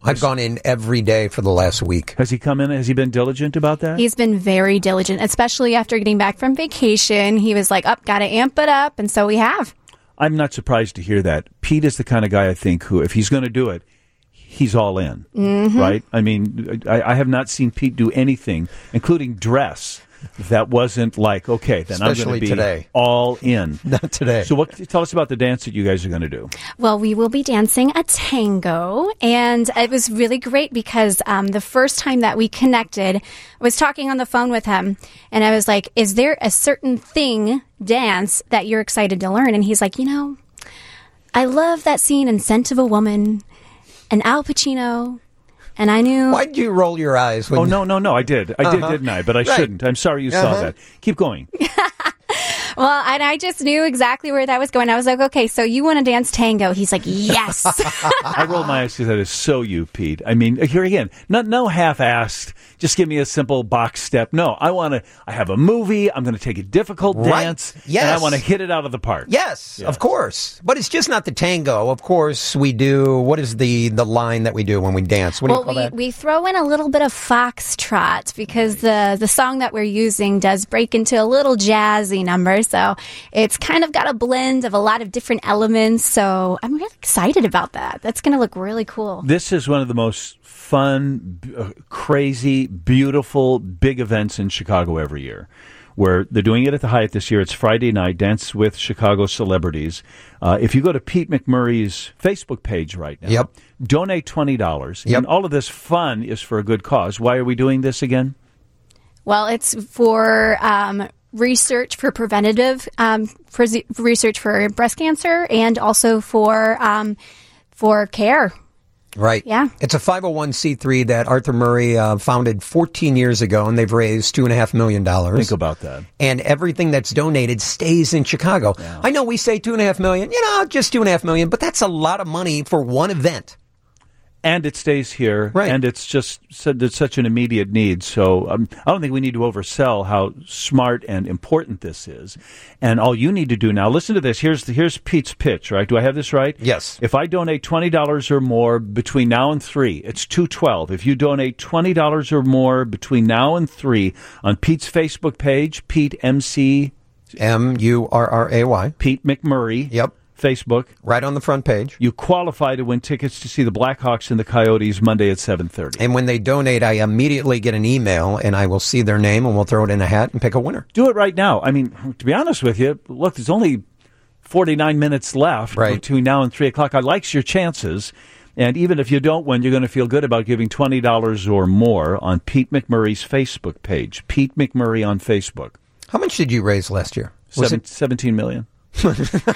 I've gone in every day for the last week. Has he come in? Has he been diligent about that? He's been very diligent, especially after getting back from vacation. He was like, up, got to amp it up. And so we have. I'm not surprised to hear that. Pete is the kind of guy, I think, who, if he's going to do it, he's all in, mm-hmm. right? I mean, I, I have not seen Pete do anything, including dress, that wasn't like, okay, then Especially I'm going to be today. all in. Not today. So what? Tell us about the dance that you guys are going to do. Well, we will be dancing a tango, and it was really great because um, the first time that we connected, I was talking on the phone with him, and I was like, is there a certain thing, dance, that you're excited to learn? And he's like, you know, I love that scene in Scent of a Woman, and Al Pacino. And I knew. Why did you roll your eyes? When oh, no, no, no, I did. I uh-huh. did, didn't I? But I right. shouldn't. I'm sorry you uh-huh. saw that. Keep going. Well, and I just knew exactly where that was going. I was like, okay, so you want to dance tango? He's like, yes. I rolled my eyes because that is so you, Pete. I mean, here again, not no half-assed, just give me a simple box step. No, I want to, I have a movie, I'm going to take a difficult Right. dance, Yes. and I want to hit it out of the park. Yes, Yeah. of course. But it's just not the tango. Of course, we do, what is the, the line that we do when we dance? What do well, you call we, that? we throw in a little bit of foxtrot because the, the song that we're using does break into a little jazzy number. So it's kind of got a blend of a lot of different elements. So I'm really excited about that. That's going to look really cool. This is one of the most fun, b- uh, crazy, beautiful, big events in Chicago every year. Where they're doing it at the Hyatt this year. It's Friday night, Dance with Chicago Celebrities. Uh, if you go to Pete McMurray's Facebook page right now, Yep. donate twenty dollars. Yep. And all of this fun is for a good cause. Why are we doing this again? Well, it's for um, research for preventative um, for z- research for breast cancer and also for um, for care. Right. Yeah. It's a five oh one c three that Arthur Murray uh, founded fourteen years ago, and they've raised two point five million dollars. Think about that. And everything that's donated stays in Chicago. Yeah. I know we say two point five million dollars, you know, just two point five million dollars, but that's a lot of money for one event. And it stays here, Right. and it's just said it's such an immediate need. So um, I don't think we need to oversell how smart and important this is. And all you need to do now, listen to this. Here's the, here's Pete's pitch, right? Do I have this right? Yes. If I donate twenty dollars or more between now and three, it's two twelve. If you donate twenty dollars or more between now and three on Pete's Facebook page, Pete M C M U R R A Y. Pete McMurray. Yep. Facebook. Right on the front page. You qualify to win tickets to see the Blackhawks and the Coyotes Monday at seven thirty. And when they donate, I immediately get an email, and I will see their name, and we'll throw it in a hat and pick a winner. Do it right now. I mean, to be honest with you, look, there's only forty-nine minutes left Right. between now and three o'clock. I likes your chances. And even if you don't win, you're going to feel good about giving twenty dollars or more on Pete McMurray's Facebook page. Pete McMurray on Facebook. How much did you raise last year? Was Seven, it seventeen million. Oh,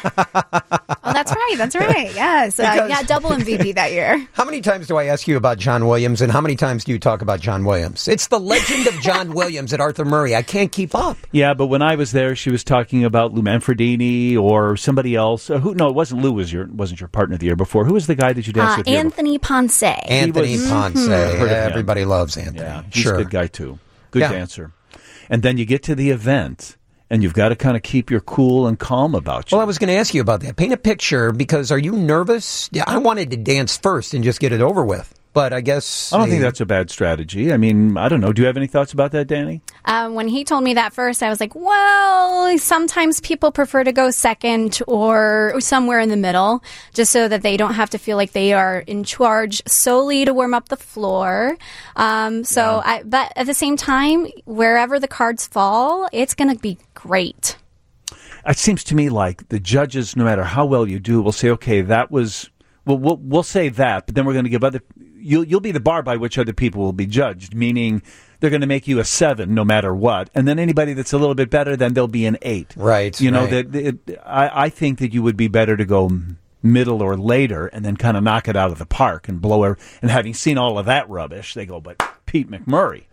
that's right. That's right. Yes. Uh, Because- yeah, double M V P that year. How many times do I ask you about John Williams, and how many times do you talk about John Williams? It's the legend of John Williams at Arthur Murray. I can't keep up. Yeah, but when I was there, she was talking about Lou Manfredini or somebody else. Uh, who? No, it wasn't Lou. Was your wasn't your partner the year before? Who was the guy that you danced Uh, with? the year Anthony Ponce. Anthony was- Ponce. Heard of him. Everybody loves Anthony. Yeah, he's sure. a good guy too. Good Yeah. dancer. And then you get to the event, and you've got to kind of keep your cool and calm about you. Well, I was going to ask you about that. Paint a picture, because are you nervous? Yeah, I wanted to dance first and just get it over with, but I guess I don't think the- that's a bad strategy. I mean, I don't know. Do you have any thoughts about that, Danny? Um, when he told me that first, I was like, well, sometimes people prefer to go second or somewhere in the middle, just so that they don't have to feel like they are in charge solely to warm up the floor. Um, so, I, but at the same time, wherever the cards fall, it's going to be great. It seems to me like the judges, no matter how well you do, will say, okay, that was, well, we'll, we'll say that, but then we're going to give other, you'll, you'll be the bar by which other people will be judged, meaning they're going to make you a seven no matter what. And then anybody that's a little bit better, then they'll be an eight. Right. You know, right. that it, I, I think that you would be better to go middle or later and then kind of knock it out of the park and blow her. And having seen all of that rubbish, they go, but Pete McMurray.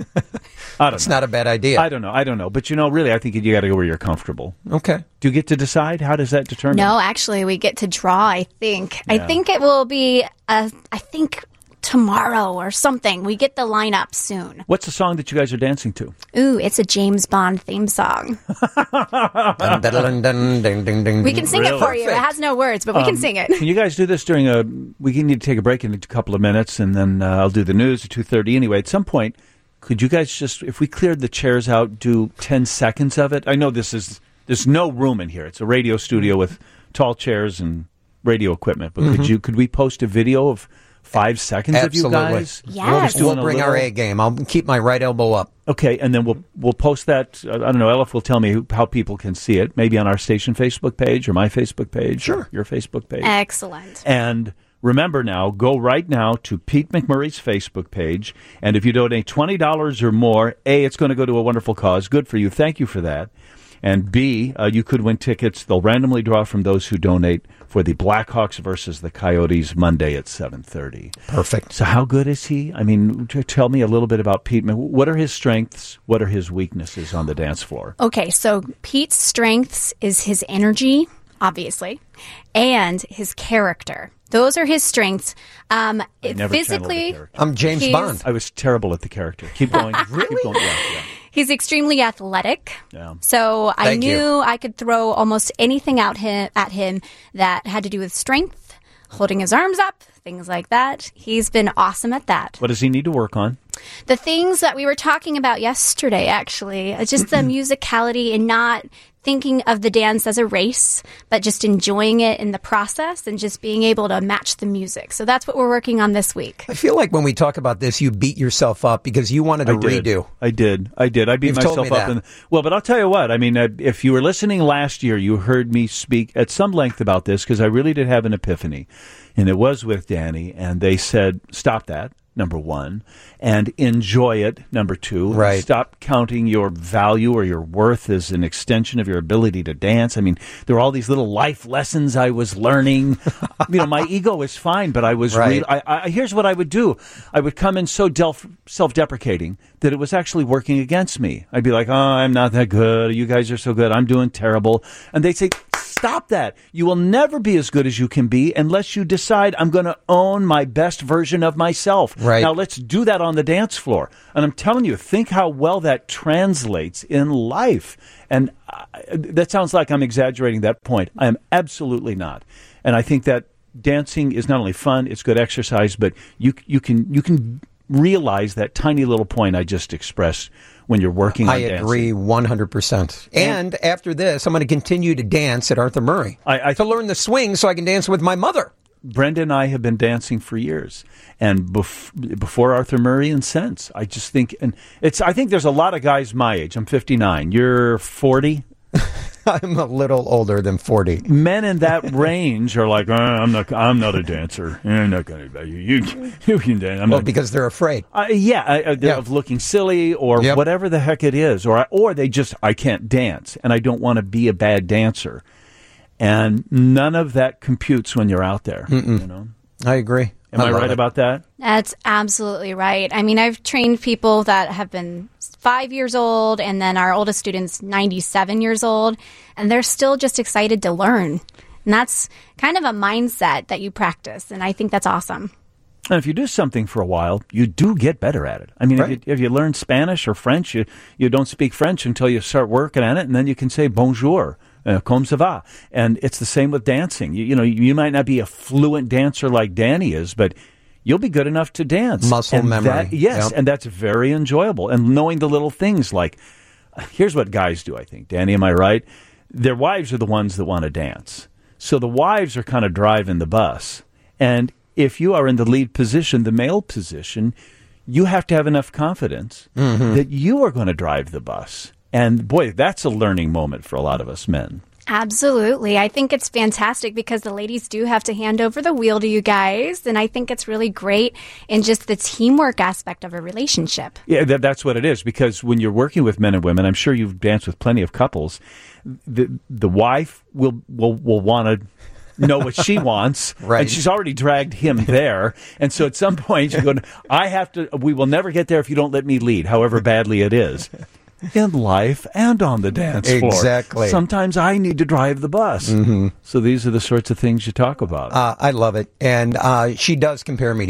I don't It's know. not a bad idea. I don't know. I don't know. But, you know, really, I think you got to go where you're comfortable. Okay. Do you get to decide? How does that determine? No, actually, we get to draw, I think. I Yeah. think it will be, uh, I think tomorrow or something. We get the lineup soon. What's the song that you guys are dancing to? Ooh, it's a James Bond theme song. Dun, dun, dun, dun, ding, ding, ding. We can sing Really? it for you. It has no words, but we can Um, sing it. Can you guys do this during a? We can need to take a break in a couple of minutes, and then uh, I'll do the news at two thirty. Anyway, at some point, could you guys just, if we cleared the chairs out, do ten seconds of it? I know this is there's no room in here. It's a radio studio with tall chairs and radio equipment, but Mhm. could you? Could we post a video of five seconds Absolutely. of you guys? We'll, Just doing we'll a bring our little- A game. I'll keep my right elbow up. Okay, and then we'll we'll post that. Uh, I don't know. Elif will tell me who, how people can see it. Maybe on our station Facebook page or my Facebook page, sure, or your Facebook page. Excellent. And remember now, go right now to Pete McMurray's Facebook page, and if you donate twenty dollars or more, A, it's going to go to a wonderful cause. Good for you. Thank you for that. And B, uh, you could win tickets. They'll randomly draw from those who donate for the Blackhawks versus the Coyotes Monday at seven thirty. Perfect. So how good is he? I mean, t- tell me a little bit about Pete. What are his strengths? What are his weaknesses on the dance floor? Okay, so Pete's strengths is his energy, obviously, and his character. Those are his strengths. Um, I never channeled physically, the character. I'm James he's- Bond. I was terrible at the character. Keep going. Really? Keep going. Yeah, yeah. he's extremely athletic. Yeah. So I Thank knew you. I could throw almost anything out him, at him that had to do with strength, holding his arms up, things like that. He's been awesome at that. What does he need to work on? The things that we were talking about yesterday, actually, uh, just the musicality and not thinking of the dance as a race, but just enjoying it in the process and just being able to match the music. So that's what we're working on this week. I feel like when we talk about this, you beat yourself up because you wanted to I did. redo. I did. I did. I beat You've told myself me up. that. And, well, but I'll tell you what. I mean, uh, if you were listening last year, you heard me speak at some length about this because I really did have an epiphany. And it was with Danny. And they said, stop that, number one, and enjoy it, number two. Right. Stop counting your value or your worth as an extension of your ability to dance. I mean, there were all these little life lessons I was learning. You know, my ego is fine, but I was Right. real. I, I, here's what I would do. I would come in so delf- self-deprecating that it was actually working against me. I'd be like, oh, I'm not that good. You guys are so good. I'm doing terrible. And they'd say, stop that. You will never be as good as you can be unless you decide I'm going to own my best version of myself. Right. Now, let's do that on the dance floor. And I'm telling you, think how well that translates in life. And uh, that sounds like I'm exaggerating that point. I am absolutely not. And I think that dancing is not only fun, it's good exercise, but you you can you can realize that tiny little point I just expressed when you're working on I dancing. agree one hundred percent. And after this, I'm going to continue to dance at Arthur Murray I, I to learn the swing so I can dance with my mother. Brenda and I have been dancing for years, and bef- before Arthur Murray and since. I just think, and it's. I think there's a lot of guys my age. I'm fifty-nine. You're forty. I'm a little older than forty. Men in that range are like, oh, I'm not. I'm not a dancer. I'm not going to. You, you, you can dance. I'm Well, not. because they're afraid. Uh, yeah, I, I, Yeah. of looking silly or Yep. whatever the heck it is, or I- or they just I can't dance, and I don't want to be a bad dancer, and none of that computes when you're out there. You know, I agree. am I, love right it. about that? That's absolutely right. I mean, I've trained people that have been five years old, and then our oldest student's ninety-seven years old, and they're still just excited to learn. And that's kind of a mindset that you practice, and I think that's awesome. And if you do something for a while, you do get better at it. I mean, Right. if, you, if you learn Spanish or French, you, you don't speak French until you start working at it, and then you can say bonjour, uh, comme ça va. And it's the same with dancing. You, you know, you might not be a fluent dancer like Danny is, but you'll be good enough to dance. Muscle And memory. that- yes, Yep. and that's very enjoyable. And knowing the little things like, here's what guys do, I think. Danny, am I right? Their wives are the ones that want to dance. So the wives are kind of driving the bus. And if you are in the lead position, the male position, you have to have enough confidence Mm-hmm. that you are going to drive the bus. And boy, that's a learning moment for a lot of us men. Absolutely. I think it's fantastic because the ladies do have to hand over the wheel to you guys. And I think it's really great in just the teamwork aspect of a relationship. Yeah, that, that's what it is. Because when you're working with men and women, I'm sure you've danced with plenty of couples. The the wife will will will want to know what she wants, Right. and she's already dragged him there. And so at some point, you go, "I have to. We will never get there if you don't let me lead, however badly it is." In life and on the dance floor. Exactly. Sometimes I need to drive the bus. Mm-hmm. So these are the sorts of things you talk about. Uh, I love it. And uh, she does compare me to you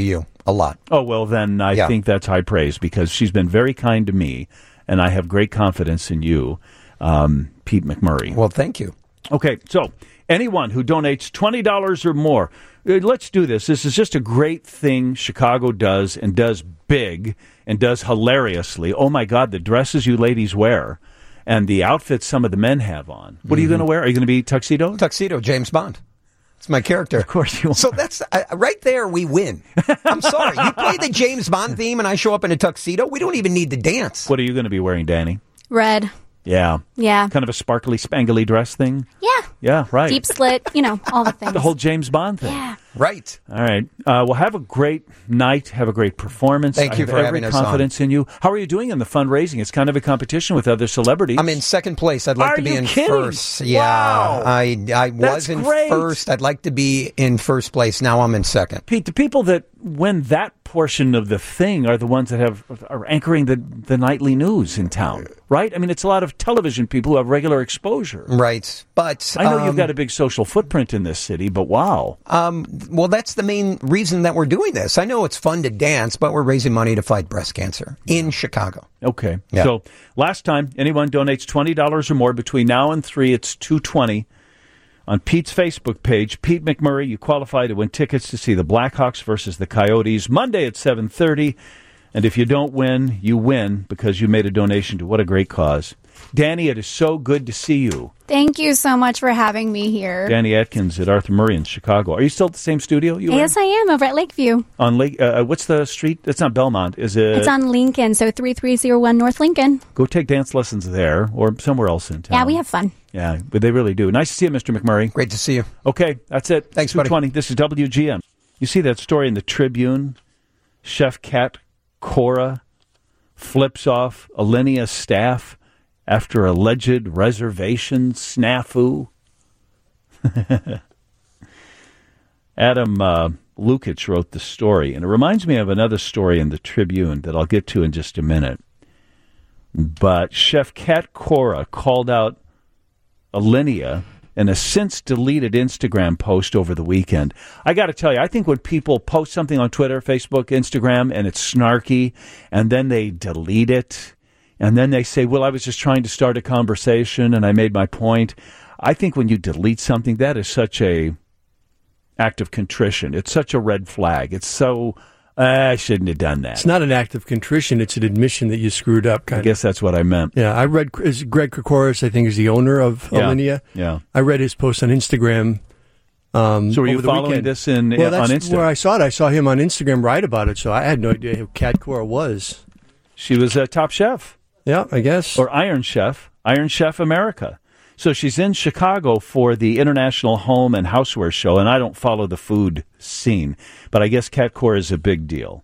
a lot. Oh, well, then I Yeah. think that's high praise because she's been very kind to me, and I have great confidence in you, um, Pete McMurray. Well, thank you. Okay, so anyone who donates twenty dollars or more, uh, let's do this. This is just a great thing Chicago does and does big and does hilariously. Oh, my God, the dresses you ladies wear and the outfits some of the men have on. What are you going to wear? Are you going to be tuxedo? Tuxedo, James Bond. It's my character. Of course you are. So that's uh, right there. We win. I'm sorry. You play the James Bond theme, and I show up in a tuxedo. We don't even need to dance. What are you going to be wearing, Danny? Red. Yeah. Yeah. Kind of a sparkly, spangly dress thing? Yeah. Yeah, right. Deep slit, you know, all the things. The whole James Bond thing. Yeah. Right. All right. Uh, well, have a great night. Have a great performance. Thank you I have for every having us on. confidence in you. How are you doing in the fundraising? It's kind of a competition with other celebrities. I'm in second place. I'd like Are to be you in kidding? first. Yeah. Wow. I I That's was in great. first. I'd like to be in first place. Now I'm in second. Pete, the people that win that portion of the thing are the ones that have are anchoring the, the nightly news in town, right? I mean, it's a lot of television people who have regular exposure. Right. But I know um, you've got a big social footprint in this city, but wow. Um, well, that's the main reason that we're doing this. I know it's fun to dance, but we're raising money to fight breast cancer in Chicago. Okay. Yeah. So last time, anyone donates twenty dollars or more between now and three, it's two hundred twenty dollars. On Pete's Facebook page, Pete McMurray, you qualify to win tickets to see the Blackhawks versus the Coyotes Monday at seven thirty. And if you don't win, you win because you made a donation to What a Great Cause. Danny, it is so good to see you. Thank you so much for having me here. Danny Atkins at Arthur Murray in Chicago. Are you still at the same studio you were Yes, I am, over at Lakeview. on Lake? Uh, what's the street? It's not Belmont, is it? It's on Lincoln, so three three zero one North Lincoln. Go take dance lessons there or somewhere else in town. Yeah, we have fun. Yeah, but they really do. Nice to see you, Mister McMurray. Great to see you. Okay, that's it. Thanks, buddy. two twenty. This is W G N. You see that story in the Tribune? Chef Kat Cora flips off Alinea staff after alleged reservation snafu. Adam uh, Lukic wrote the story, and it reminds me of another story in the Tribune that I'll get to in just a minute. But Chef Kat Cora called out Alinea in a since-deleted Instagram post over the weekend. I got to tell you, I think when people post something on Twitter, Facebook, Instagram, and it's snarky, and then they delete it, and then they say, well, I was just trying to start a conversation, and I made my point. I think when you delete something, that is such a act of contrition. It's such a red flag. It's so, uh, I shouldn't have done that. It's not an act of contrition. It's an admission that you screwed up. Kind I guess that's what I meant. Yeah, I read is Greg Kokoris, I think, is the owner of Yeah. Alinea. Yeah. I read his post on Instagram. Um, So were you over the following weekend. this in- well, on that's Insta? where I saw it. I saw him on Instagram write about it, so I had no idea who Kat Cora was. She was a top chef. Yeah, I guess. Or Iron Chef, Iron Chef America. So she's in Chicago for the International Home and Houseware Show, and I don't follow the food scene, but I guess Kat Cora is a big deal.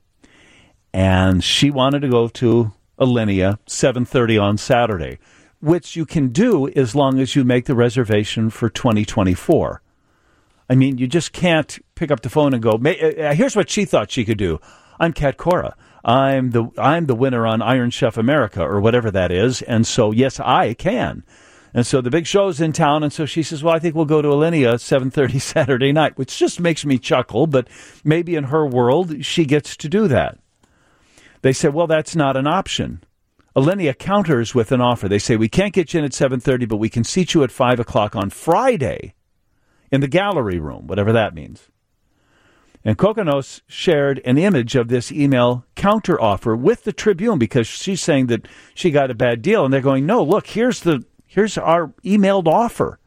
And she wanted to go to Alinea seven thirty on Saturday, which you can do as long as you make the reservation for twenty twenty-four. I mean, you just can't pick up the phone and go, "Ma- uh, here's what she thought she could do. I'm Kat Cora. I'm the I'm the winner on Iron Chef America," or whatever that is. And so, yes, I can. And so the big show's in town, and so she says, well, I think we'll go to Alinea seven thirty Saturday night, which just makes me chuckle, but maybe in her world, she gets to do that. They said, well, that's not an option. Alinea counters with an offer. They say, we can't get you in at seven thirty, but we can seat you at five o'clock on Friday in the gallery room, whatever that means. And Kokonos shared an image of this email counter offer with the Tribune because she's saying that she got a bad deal. And they're going, no, look, here's the here's our emailed offer.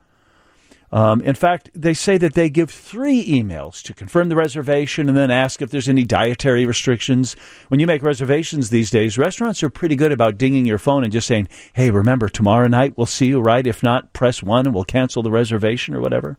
Um, in fact, they say that they give three emails to confirm the reservation and then ask if there's any dietary restrictions. When you make reservations these days, restaurants are pretty good about dinging your phone and just saying, hey, remember, tomorrow night we'll see you, right? If not, press one and we'll cancel the reservation or whatever.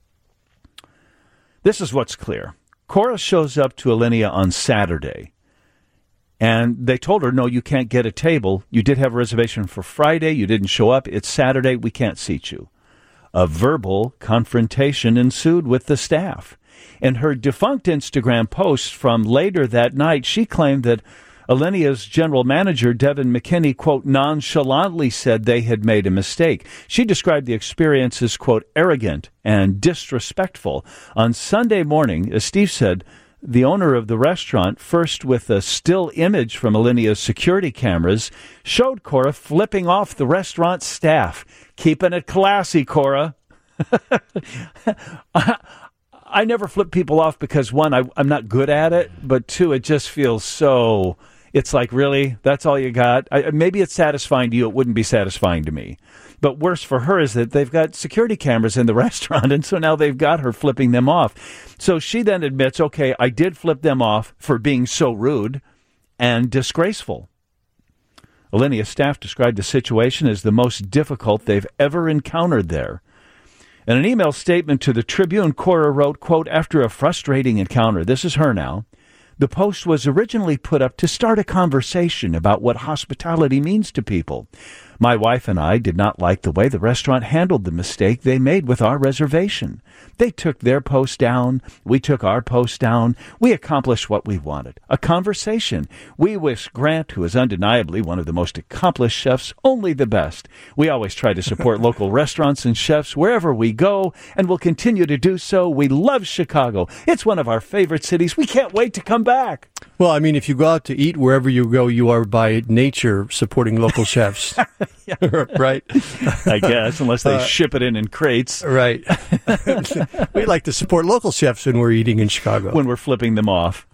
This is what's clear. Cora shows up to Alinea on Saturday, and they told her, no, you can't get a table. You did have a reservation for Friday. You didn't show up. It's Saturday. We can't seat you. A verbal confrontation ensued with the staff. In her defunct Instagram post from later that night, she claimed that Alinea's general manager, Devin McKinney, quote, nonchalantly said they had made a mistake. She described the experience as, quote, arrogant and disrespectful. On Sunday morning, as Steve said, the owner of the restaurant, first with a still image from Alineia's security cameras, showed Cora flipping off the restaurant staff. Keeping it classy, Cora. I, I never flip people off because, one, I, I'm not good at it, but two, it just feels so... It's like, really? That's all you got? I, maybe it's satisfying to you. It wouldn't be satisfying to me. But worse for her is that they've got security cameras in the restaurant, and so now they've got her flipping them off. So she then admits, okay, I did flip them off for being so rude and disgraceful. Alinea staff described the situation as the most difficult they've ever encountered there. In an email statement to the Tribune, Cora wrote, quote, after a frustrating encounter, this is her now, the post was originally put up to start a conversation about what hospitality means to people. My wife and I did not like the way the restaurant handled the mistake they made with our reservation. They took their post down. We took our post down. We accomplished what we wanted, a conversation. We wish Grant, who is undeniably one of the most accomplished chefs, only the best. We always try to support local restaurants and chefs wherever we go, and will continue to do so. We love Chicago. It's one of our favorite cities. We can't wait to come back. Well, I mean, if you go out to eat wherever you go, you are by nature supporting local chefs. Yeah. Right? I guess, unless they Uh, ship it in in crates. Right. We like to support local chefs when we're eating in Chicago. When we're flipping them off.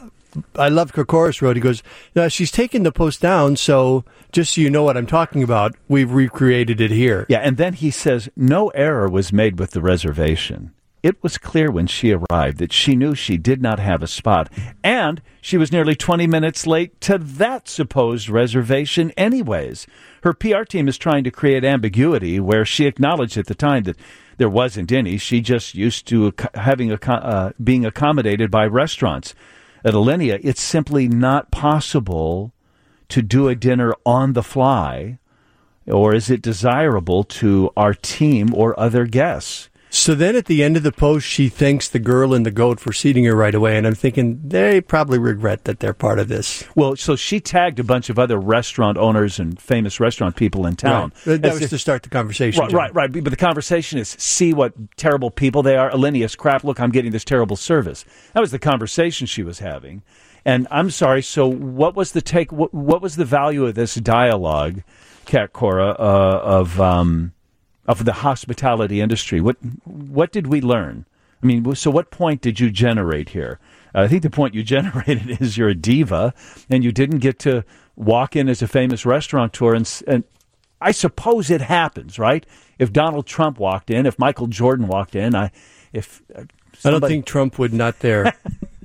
I love Kokoris wrote, he goes, no, she's taken the post down, so just so you know what I'm talking about, we've recreated it here. Yeah, and then he says, no error was made with the reservation. It was clear when she arrived that she knew she did not have a spot, and she was nearly twenty minutes late to that supposed reservation anyways. Her P R team is trying to create ambiguity where she acknowledged at the time that there wasn't any. She just used to having a, uh, being accommodated by restaurants. At Alinea, it's simply not possible to do a dinner on the fly, or is it desirable to our team or other guests? So then at the end of the post, she thanks the girl and the goat for seating her right away. And I'm thinking they probably regret that they're part of this. Well, so she tagged a bunch of other restaurant owners and famous restaurant people in town. Right. That As was if, to start the conversation. Right, right, right. But the conversation is, see what terrible people they are. Alineia's crap. Look, I'm getting this terrible service. That was the conversation she was having. And I'm sorry, so what was the take? What, what was the value of this dialogue, Kat Cora, uh, of... Um, of the hospitality industry? What what did we learn? I mean, so what point did you generate here? Uh, I think the point you generated is you're a diva, and you didn't get to walk in as a famous restaurateur. And, and I suppose it happens, right? If Donald Trump walked in, if Michael Jordan walked in, I if uh, somebody... I don't think Trump would not there.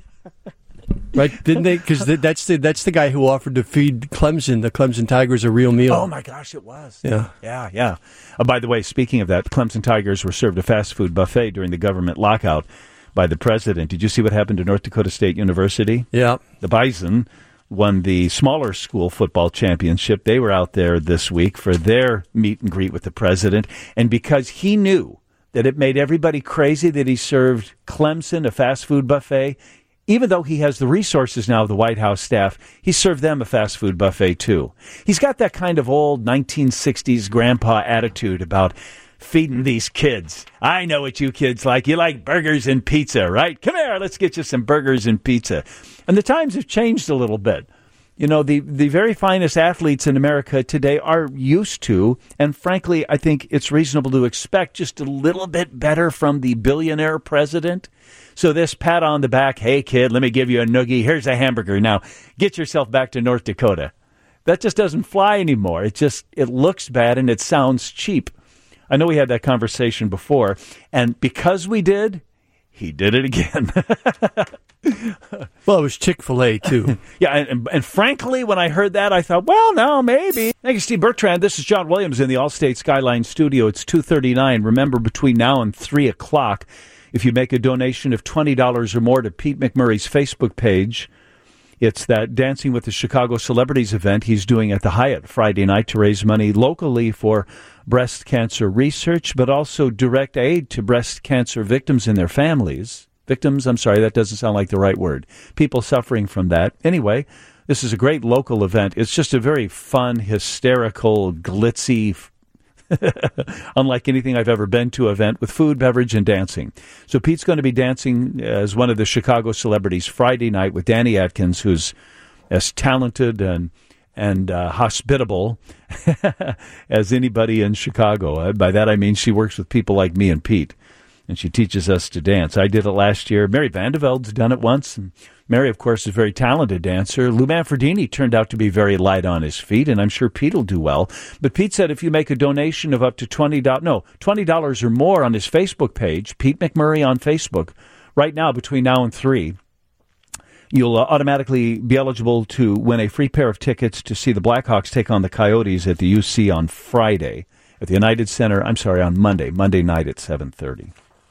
Right? Didn't they? Because that's the that's the guy who offered to feed Clemson, the Clemson Tigers, a real meal. Oh, my gosh, it was. Yeah. Yeah, yeah. Uh, by the way, speaking of that, Clemson Tigers were served a fast food buffet during the government lockout by the president. Did you see what happened to North Dakota State University? Yeah. The Bison won the smaller school football championship. They were out there this week for their meet and greet with the president. And because he knew that it made everybody crazy that he served Clemson a fast food buffet, even though he has the resources now of the White House staff, he served them a fast food buffet, too. He's got that kind of old nineteen sixties grandpa attitude about feeding these kids. I know what you kids like. You like burgers and pizza, right? Come here, let's get you some burgers and pizza. And the times have changed a little bit. You know, the, the very finest athletes in America today are used to, and frankly, I think it's reasonable to expect just a little bit better from the billionaire president. So this pat on the back, hey, kid, let me give you a noogie. Here's a hamburger. Now, get yourself back to North Dakota. That just doesn't fly anymore. It just, it looks bad and it sounds cheap. I know we had that conversation before, and because we did, he did it again. Well, it was Chick-fil-A, too. Yeah, and, and frankly, when I heard that, I thought, well, no, maybe. Thank you, Steve Bertrand. This is John Williams in the Allstate Skyline studio. It's two thirty-nine. Remember, between now and three o'clock, if you make a donation of twenty dollars or more to Pete McMurray's Facebook page, it's that Dancing with the Chicago Celebrities event he's doing at the Hyatt Friday night to raise money locally for breast cancer research, but also direct aid to breast cancer victims and their families. Victims, I'm sorry, that doesn't sound like the right word. People suffering from that. Anyway, this is a great local event. It's just a very fun, hysterical, glitzy unlike anything I've ever been to event with food, beverage, and dancing. So Pete's going to be dancing as one of the Chicago celebrities Friday night with Danny Atkins, who's as talented and and uh, hospitable as anybody in Chicago. By that I mean she works with people like me and Pete, and she teaches us to dance. I did it last year. Mary Vanderveld's done it once, and Mary, of course, is a very talented dancer. Lou Manfredini turned out to be very light on his feet, and I'm sure Pete will do well. But Pete said if you make a donation of up to twenty dollars, no, twenty dollars or more on his Facebook page, Pete McMurray on Facebook, right now between now and three, you'll uh, automatically be eligible to win a free pair of tickets to see the Blackhawks take on the Coyotes at the U C on Friday at the United Center. I'm sorry, on Monday, Monday night at seven thirty.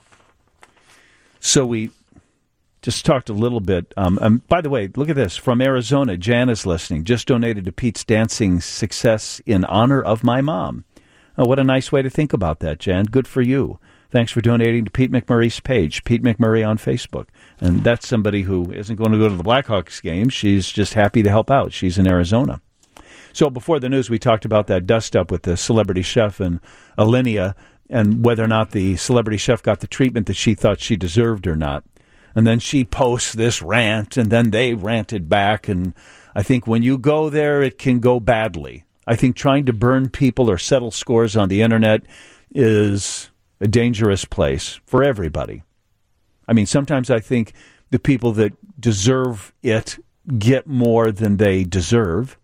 So we just talked a little bit. Um, um, by the way, look at this. From Arizona, Jan is listening. Just donated to Pete's dancing success in honor of my mom. Oh, what a nice way to think about that, Jan. Good for you. Thanks for donating to Pete McMurray's page, Pete McMurray on Facebook. And that's somebody who isn't going to go to the Blackhawks game. She's just happy to help out. She's in Arizona. So before the news, we talked about that dust-up with the celebrity chef and Alinea and whether or not the celebrity chef got the treatment that she thought she deserved or not. And then she posts this rant, and then they ranted back. And I think when you go there, it can go badly. I think trying to burn people or settle scores on the Internet is a dangerous place for everybody. I mean, sometimes I think the people that deserve it get more than they deserve.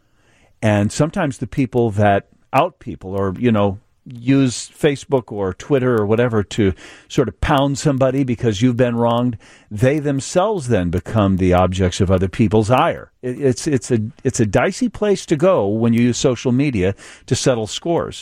And sometimes the people that out people or, you know, use Facebook or Twitter or whatever to sort of pound somebody because you've been wronged, they themselves then become the objects of other people's ire. It, it's it's a it's a dicey place to go when you use social media to settle scores.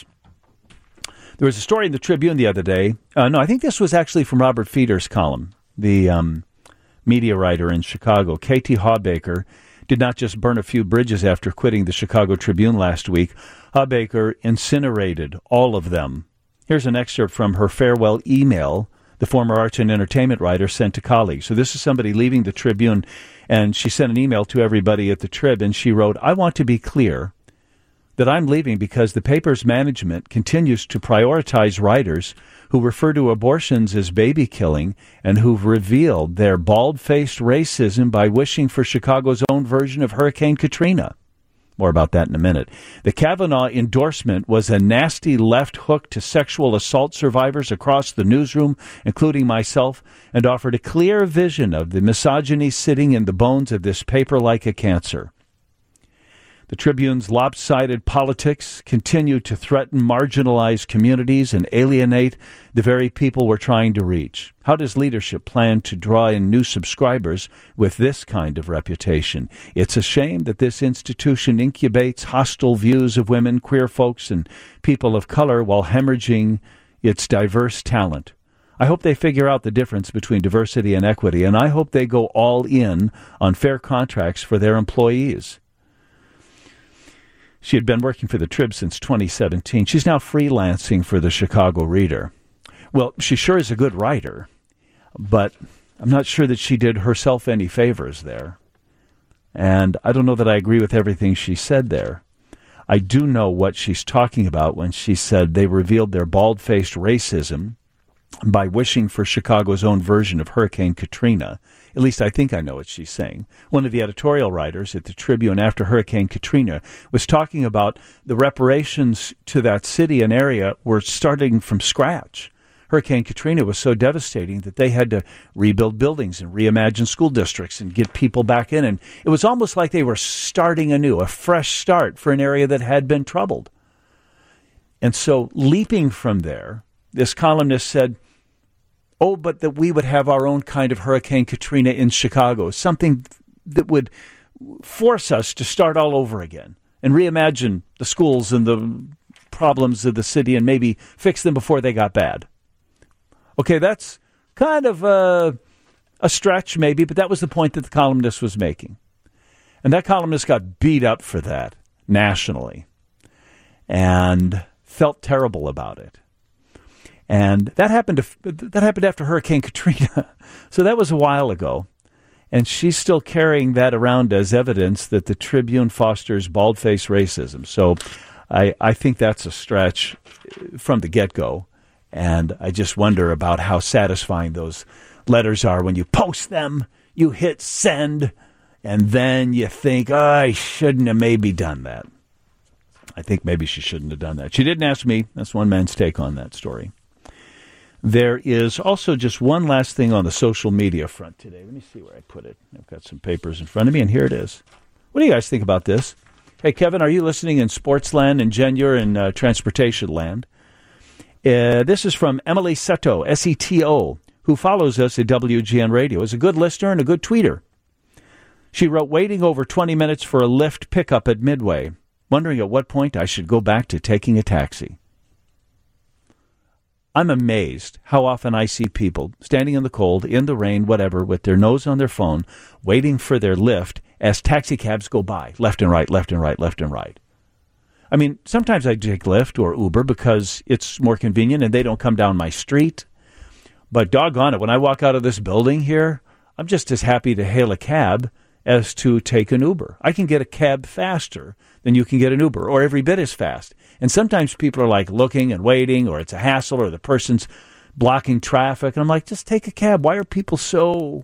There was a story in the Tribune the other day. Uh, no, I think this was actually from Robert Feder's column, the um, media writer in Chicago. K T Hawbaker did not just burn a few bridges after quitting the Chicago Tribune last week. Hawbaker incinerated all of them. Here's an excerpt from her farewell email the former arts and entertainment writer sent to colleagues. So this is somebody leaving the Tribune, and she sent an email to everybody at the Trib, and she wrote, I want to be clear that I'm leaving because the paper's management continues to prioritize writers who refer to abortions as baby killing and who've revealed their bald-faced racism by wishing for Chicago's own version of Hurricane Katrina. More about that in a minute. The Kavanaugh endorsement was a nasty left hook to sexual assault survivors across the newsroom, including myself, and offered a clear vision of the misogyny sitting in the bones of this paper like a cancer. The Tribune's lopsided politics continue to threaten marginalized communities and alienate the very people we're trying to reach. How does leadership plan to draw in new subscribers with this kind of reputation? It's a shame that this institution incubates hostile views of women, queer folks, and people of color while hemorrhaging its diverse talent. I hope they figure out the difference between diversity and equity, and I hope they go all in on fair contracts for their employees. She had been working for the Trib since twenty seventeen. She's now freelancing for the Chicago Reader. Well, she sure is a good writer, but I'm not sure that she did herself any favors there. And I don't know that I agree with everything she said there. I do know what she's talking about when she said they revealed their bald-faced racism by wishing for Chicago's own version of Hurricane Katrina. At least I think I know what she's saying. One of the editorial writers at the Tribune after Hurricane Katrina was talking about the reparations to that city and area were starting from scratch. Hurricane Katrina was so devastating that they had to rebuild buildings and reimagine school districts and get people back in. And it was almost like they were starting anew, a fresh start for an area that had been troubled. And so leaping from there, this columnist said, oh, but that we would have our own kind of Hurricane Katrina in Chicago, something that would force us to start all over again and reimagine the schools and the problems of the city and maybe fix them before they got bad. Okay, that's kind of a, a stretch maybe, but that was the point that the columnist was making. And that columnist got beat up for that nationally and felt terrible about it. And that happened to, that happened after Hurricane Katrina. So that was a while ago. And she's still carrying that around as evidence that the Tribune fosters bald-faced racism. So I, I think that's a stretch from the get-go, and I just wonder about how satisfying those letters are when you post them, you hit send, and then you think, oh, I shouldn't have maybe done that. I think maybe she shouldn't have done that. She didn't ask me. That's one man's take on that story. There is also just one last thing on the social media front today. Let me see where I put it. I've got some papers in front of me, and here it is. What do you guys think about this? Hey, Kevin, are you listening in sports land, and Jen, you're in uh, transportation land? Uh, this is from Emily Seto, S E T O, who follows us at W G N Radio, is a good listener and a good tweeter. She wrote, waiting over twenty minutes for a Lyft pickup at Midway, wondering at what point I should go back to taking a taxi. I'm amazed how often I see people standing in the cold, in the rain, whatever, with their nose on their phone, waiting for their Lyft as taxi cabs go by, left and right, left and right, left and right. I mean, sometimes I take Lyft or Uber because it's more convenient and they don't come down my street. But doggone it, when I walk out of this building here, I'm just as happy to hail a cab as to take an Uber. I can get a cab faster than you can get an Uber, or every bit as fast. And sometimes people are like looking and waiting, or it's a hassle, or the person's blocking traffic. And I'm like, just take a cab. Why are people so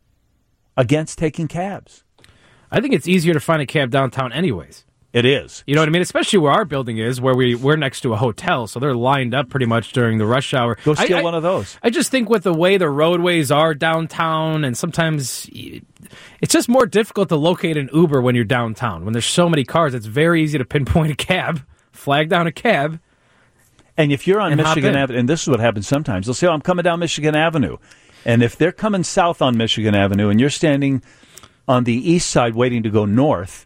against taking cabs? I think it's easier to find a cab downtown anyways. It is. You know what I mean? Especially where our building is, where we, we're next to a hotel, so they're lined up pretty much during the rush hour. Go steal I, I, one of those. I just think with the way the roadways are downtown, and sometimes it's just more difficult to locate an Uber when you're downtown. When there's so many cars, it's very easy to pinpoint a cab, flag down a cab. And if you're on and Michigan Avenue, and this is what happens sometimes, they'll say, oh, I'm coming down Michigan Avenue. And if they're coming south on Michigan Avenue and you're standing on the east side waiting to go north,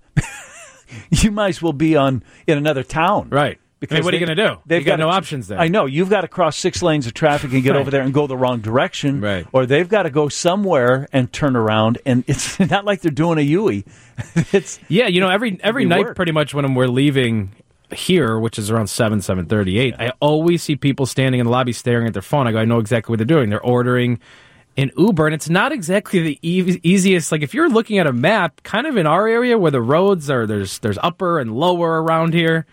you might as well be on in another town. Right. Because I mean, what they, are you going to do? They've you got, got no options there. I know. You've got to cross six lanes of traffic and get right. over there and go the wrong direction. Right. Or they've got to go somewhere and turn around. And it's not like they're doing a U-ey. It's Yeah, you know, every every night work. pretty much when we're leaving here, which is around seven, seven thirty-eight, yeah. I always see people standing in the lobby staring at their phone. I go, I know exactly what they're doing. They're ordering an Uber, and it's not exactly the e- easiest. Like, if you're looking at a map, kind of in our area where the roads are, there's there's upper and lower around here,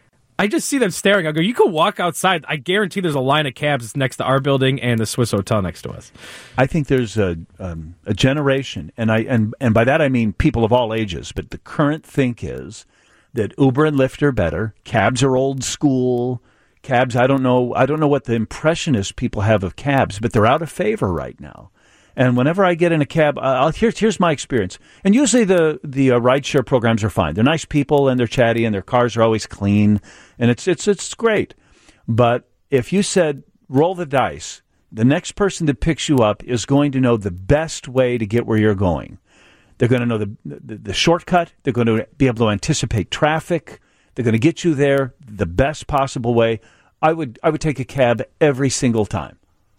I just see them staring. I go, you can walk outside. I guarantee there's a line of cabs next to our building and the Swiss Hotel next to us. I think there's a um, a generation, and I and, and by that I mean people of all ages, but the current think is that Uber and Lyft are better. Cabs are old school. Cabs, I don't know. I don't know what the impressionist people have of cabs, but they're out of favor right now. And whenever I get in a cab, I'll, here's here's my experience. And usually the the uh, rideshare programs are fine. They're nice people and they're chatty and their cars are always clean, and it's it's it's great. But if you said roll the dice, the next person that picks you up is going to know the best way to get where you're going. They're going to know the the, the shortcut. They're going to be able to anticipate traffic. They're going to get you there the best possible way. I would I would take a cab every single time.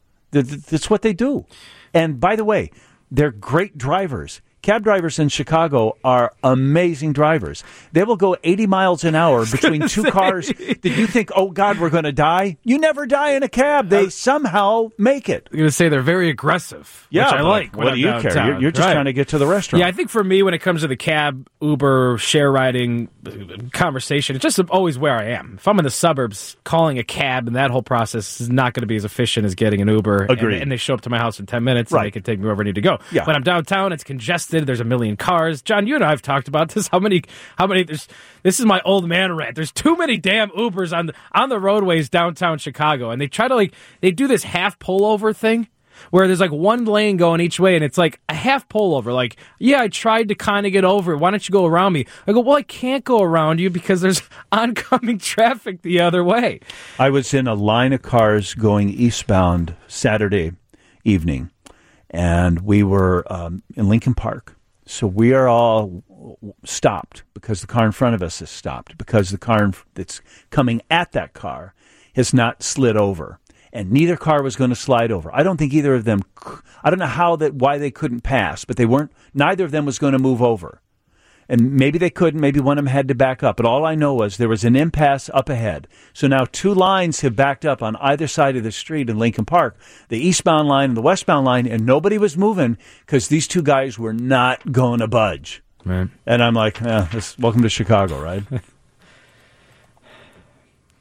That's what they do. And by the way, they're great drivers. Cab drivers in Chicago are amazing drivers. They will go eighty miles an hour between two cars that you think, oh, God, we're going to die. You never die in a cab. They somehow make it. I'm going to say they're very aggressive, yeah, which I like. What do you downtown. care? You're, you're just right. trying to get to the restaurant. Yeah, I think for me, when it comes to the cab, Uber, share riding conversation, it's just always where I am. If I'm in the suburbs, calling a cab and that whole process is not going to be as efficient as getting an Uber. Agreed. And, and they show up to my house in ten minutes right. and they can take me wherever I need to go. Yeah. When I'm downtown, it's congested. There's a million cars. John, you and I have talked about this. How many, how many, there's, this is my old man rant. There's too many damn Ubers on the, on the roadways downtown Chicago. And they try to like, they do this half pullover thing where there's like one lane going each way and it's like a half pullover. Like, yeah, I tried to kind of get over. Why don't you go around me? I go, well, I can't go around you because there's oncoming traffic the other way. I was in a line of cars going eastbound Saturday evening. And we were um, in Lincoln Park. So we are all stopped because the car in front of us is stopped, because the car that's coming at that car has not slid over. And neither car was going to slide over. I don't think either of them, I don't know how that, why they couldn't pass, but they weren't, neither of them was going to move over. And maybe they couldn't, maybe one of them had to back up. But all I know was there was an impasse up ahead. So now two lines have backed up on either side of the street in Lincoln Park, the eastbound line and the westbound line, and nobody was moving because these two guys were not going to budge. Right. And I'm like, eh, this, welcome to Chicago, right?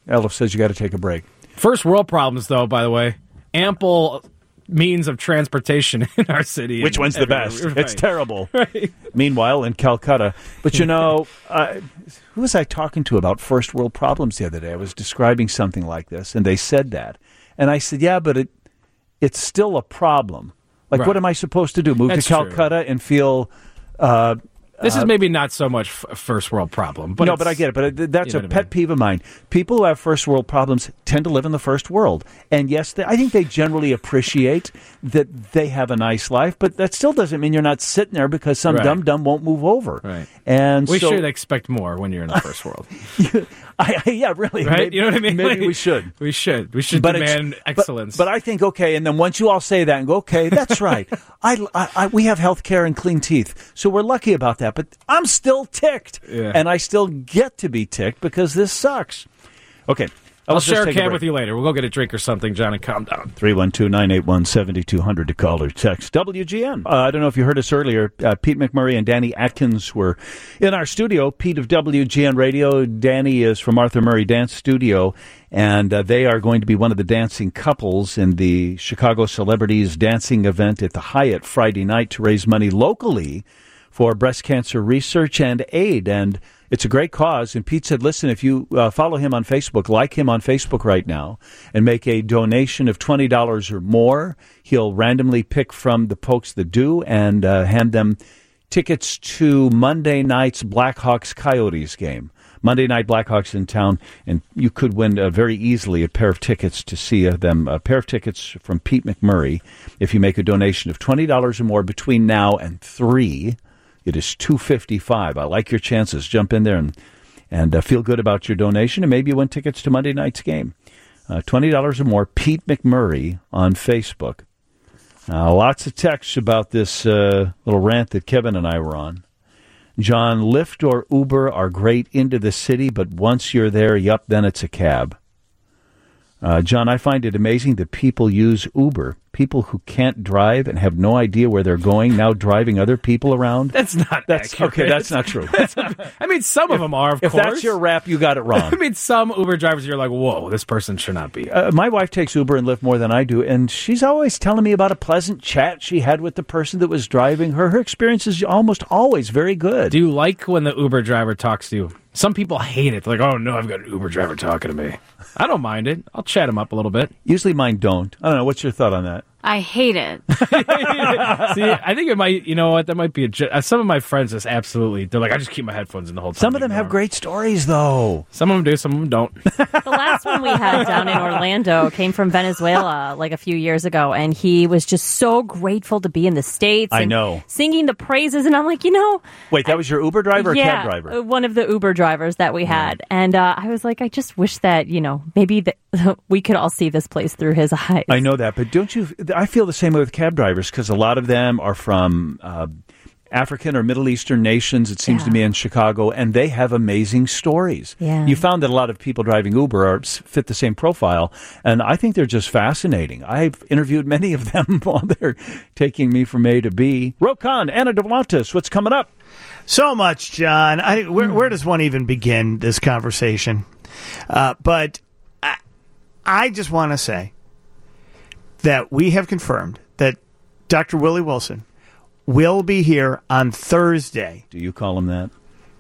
Elif says you got to take a break. First world problems, though, by the way. Ample means of transportation in our city. Which one's the everywhere. best? Right. It's terrible. Right. Meanwhile, in Calcutta. But, you know, uh, who was I talking to about first world problems the other day? I was describing something like this, and they said that. And I said, yeah, but it it's still a problem. Like, Right. what am I supposed to do? Move That's to Calcutta true. and feel... Uh, This uh, is maybe not so much f- a first world problem. But no, it's- but I get it. But it- that's you a know what I pet peeve of mine. People who have first world problems tend to live in the first world. And yes, they, I think they generally appreciate that they have a nice life, but that still doesn't mean you're not sitting there because some Right. dumb-dumb won't move over. Right. And we so, should expect more when you're in the first world. I, I, yeah, really. Right? Maybe, You know what I mean? Maybe Like, we should. We should. We should But it's- demand but- excellence. But, I think, okay, and then once you all say that and go, okay, that's right. I, I, I, we have health care and clean teeth, so we're lucky about that. But I'm still ticked, Yeah. and I still get to be ticked because this sucks. Okay. I'll let's just share a take can break. with you later. We'll go get a drink or something, John, and calm down. three one two, nine eight one, seven two zero zero to call or text. W G N. Uh, I don't know if you heard us earlier. Uh, Pete McMurray and Danny Atkins were in our studio. Pete of W G N Radio. Danny is from Arthur Murray Dance Studio. And uh, they are going to be one of the dancing couples in the Chicago Celebrities Dancing event at the Hyatt Friday night to raise money locally for breast cancer research and aid. And it's a great cause. And Pete said, listen, if you uh, follow him on Facebook, like him on Facebook right now, and make a donation of twenty dollars or more, he'll randomly pick from the folks that do and uh, hand them tickets to Monday night's Blackhawks Coyotes game. Monday night Blackhawks in town, and you could win uh, very easily a pair of tickets to see uh, them, a pair of tickets from Pete McMurray if you make a donation of twenty dollars or more between now and three. It is two fifty-five. I like your chances. Jump in there and and uh, feel good about your donation, and maybe you win tickets to Monday night's game. Uh, twenty dollars or more, Pete McMurray on Facebook. Uh, lots of texts about this uh, little rant that Kevin and I were on. John, Lyft or Uber are great into the city, but once you're there, yup, then it's a cab. Uh, John, I find it amazing that people use Uber. People who can't drive and have no idea where they're going, now driving other people around. That's not That's accurate. okay. That's not true. That's not- I mean, some of them are, of If course. that's your rap, you got it wrong. I mean, some Uber drivers, you're like, whoa, this person should not be. Uh, my wife takes Uber and Lyft more than I do, and she's always telling me about a pleasant chat she had with the person that was driving her. Her experience is almost always very good. Do you like when the Uber driver talks to you? Some people hate it. They're like, oh, no, I've got an Uber driver talking to me. I don't mind it. I'll chat him up a little bit. Usually mine don't. I don't know. What's your thought on that? I hate it. See, I think it might, you know what, that might be a, ge- uh, some of my friends just absolutely, they're like, I just keep my headphones in the whole time. Some of them have great stories, though. Some of them do, some of them don't. The last one we had down in Orlando came from Venezuela like a few years ago, and he was just so grateful to be in the States. I and know. Singing the praises, and I'm like, you know. Wait, that was your Uber driver or yeah, cab driver? uh, one of the Uber drivers that we had. And uh, I was like, I just wish that, you know, maybe the, we could all see this place through his eyes. I know that, but don't you? I feel the same way with cab drivers because a lot of them are from uh, African or Middle Eastern nations, it seems Yeah. to me, in Chicago, and they have amazing stories. Yeah. You found that a lot of people driving Uber are, fit the same profile, and I think they're just fascinating. I've interviewed many of them while they're taking me from A to B. Rokan, Anna Duplantis, what's coming up? So much, John. I, where, where does one even begin this conversation? Uh, but I, I just want to say that we have confirmed that Doctor Willie Wilson will be here on Thursday. Do you call him that?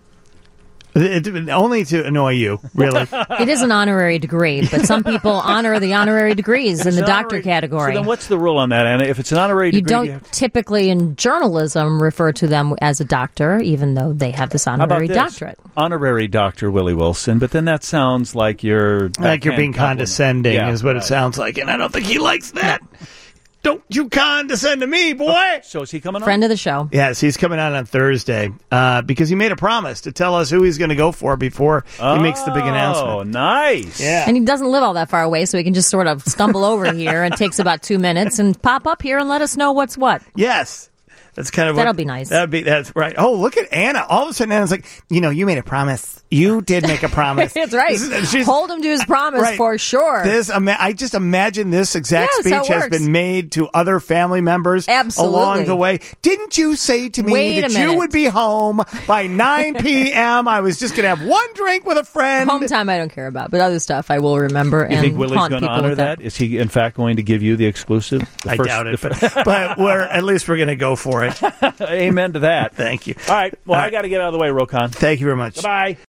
It, it, only to annoy you, really. It is an honorary degree, but some people honor the honorary degrees in It's the an doctor honorary- category. So then what's the rule on that, Anna? If it's an honorary You degree... don't do you have- typically in journalism refer to them as a doctor, even though they have this How about honorary this? doctorate. Honorary Doctor Willie Wilson, but then that sounds like you're... Like you're being backhand compliment. condescending Yeah, is what right. it sounds like, and I don't think he likes that. Don't you condescend to me, boy! So is he coming on? Friend of the show. Yes, he's coming out on Thursday uh, because he made a promise to tell us who he's going to go for before he makes the big Oh, announcement. nice. Yeah. And he doesn't live all that far away, so he can just sort of stumble over here and takes about two minutes and pop up here and let us know what's what. Yes. That's kind of That'll what, be nice. That'd be that's right. Oh, look at Anna! All of a sudden, Anna's like, you know, you made a promise. You did make a promise. That's right. She's- Hold him to his promise Right. for sure. This, ima- I just imagine this exact Yeah, that's how speech it has works. been made to other family members Absolutely. along the way. Didn't you say to me Wait a that you minute. would be home by nine p.m.? I was just going to have one drink with a friend. Home time I don't care about, but other stuff I will remember You and think Willie's haunt going to people honor with that? Is he, in fact, going to give you the exclusive? The I first- doubt it, the but, but we're at least we're going to go for it. Amen to that. Thank you. All right. Well, All I right. got to get out of the way, Rokan. Thank you very much. Bye.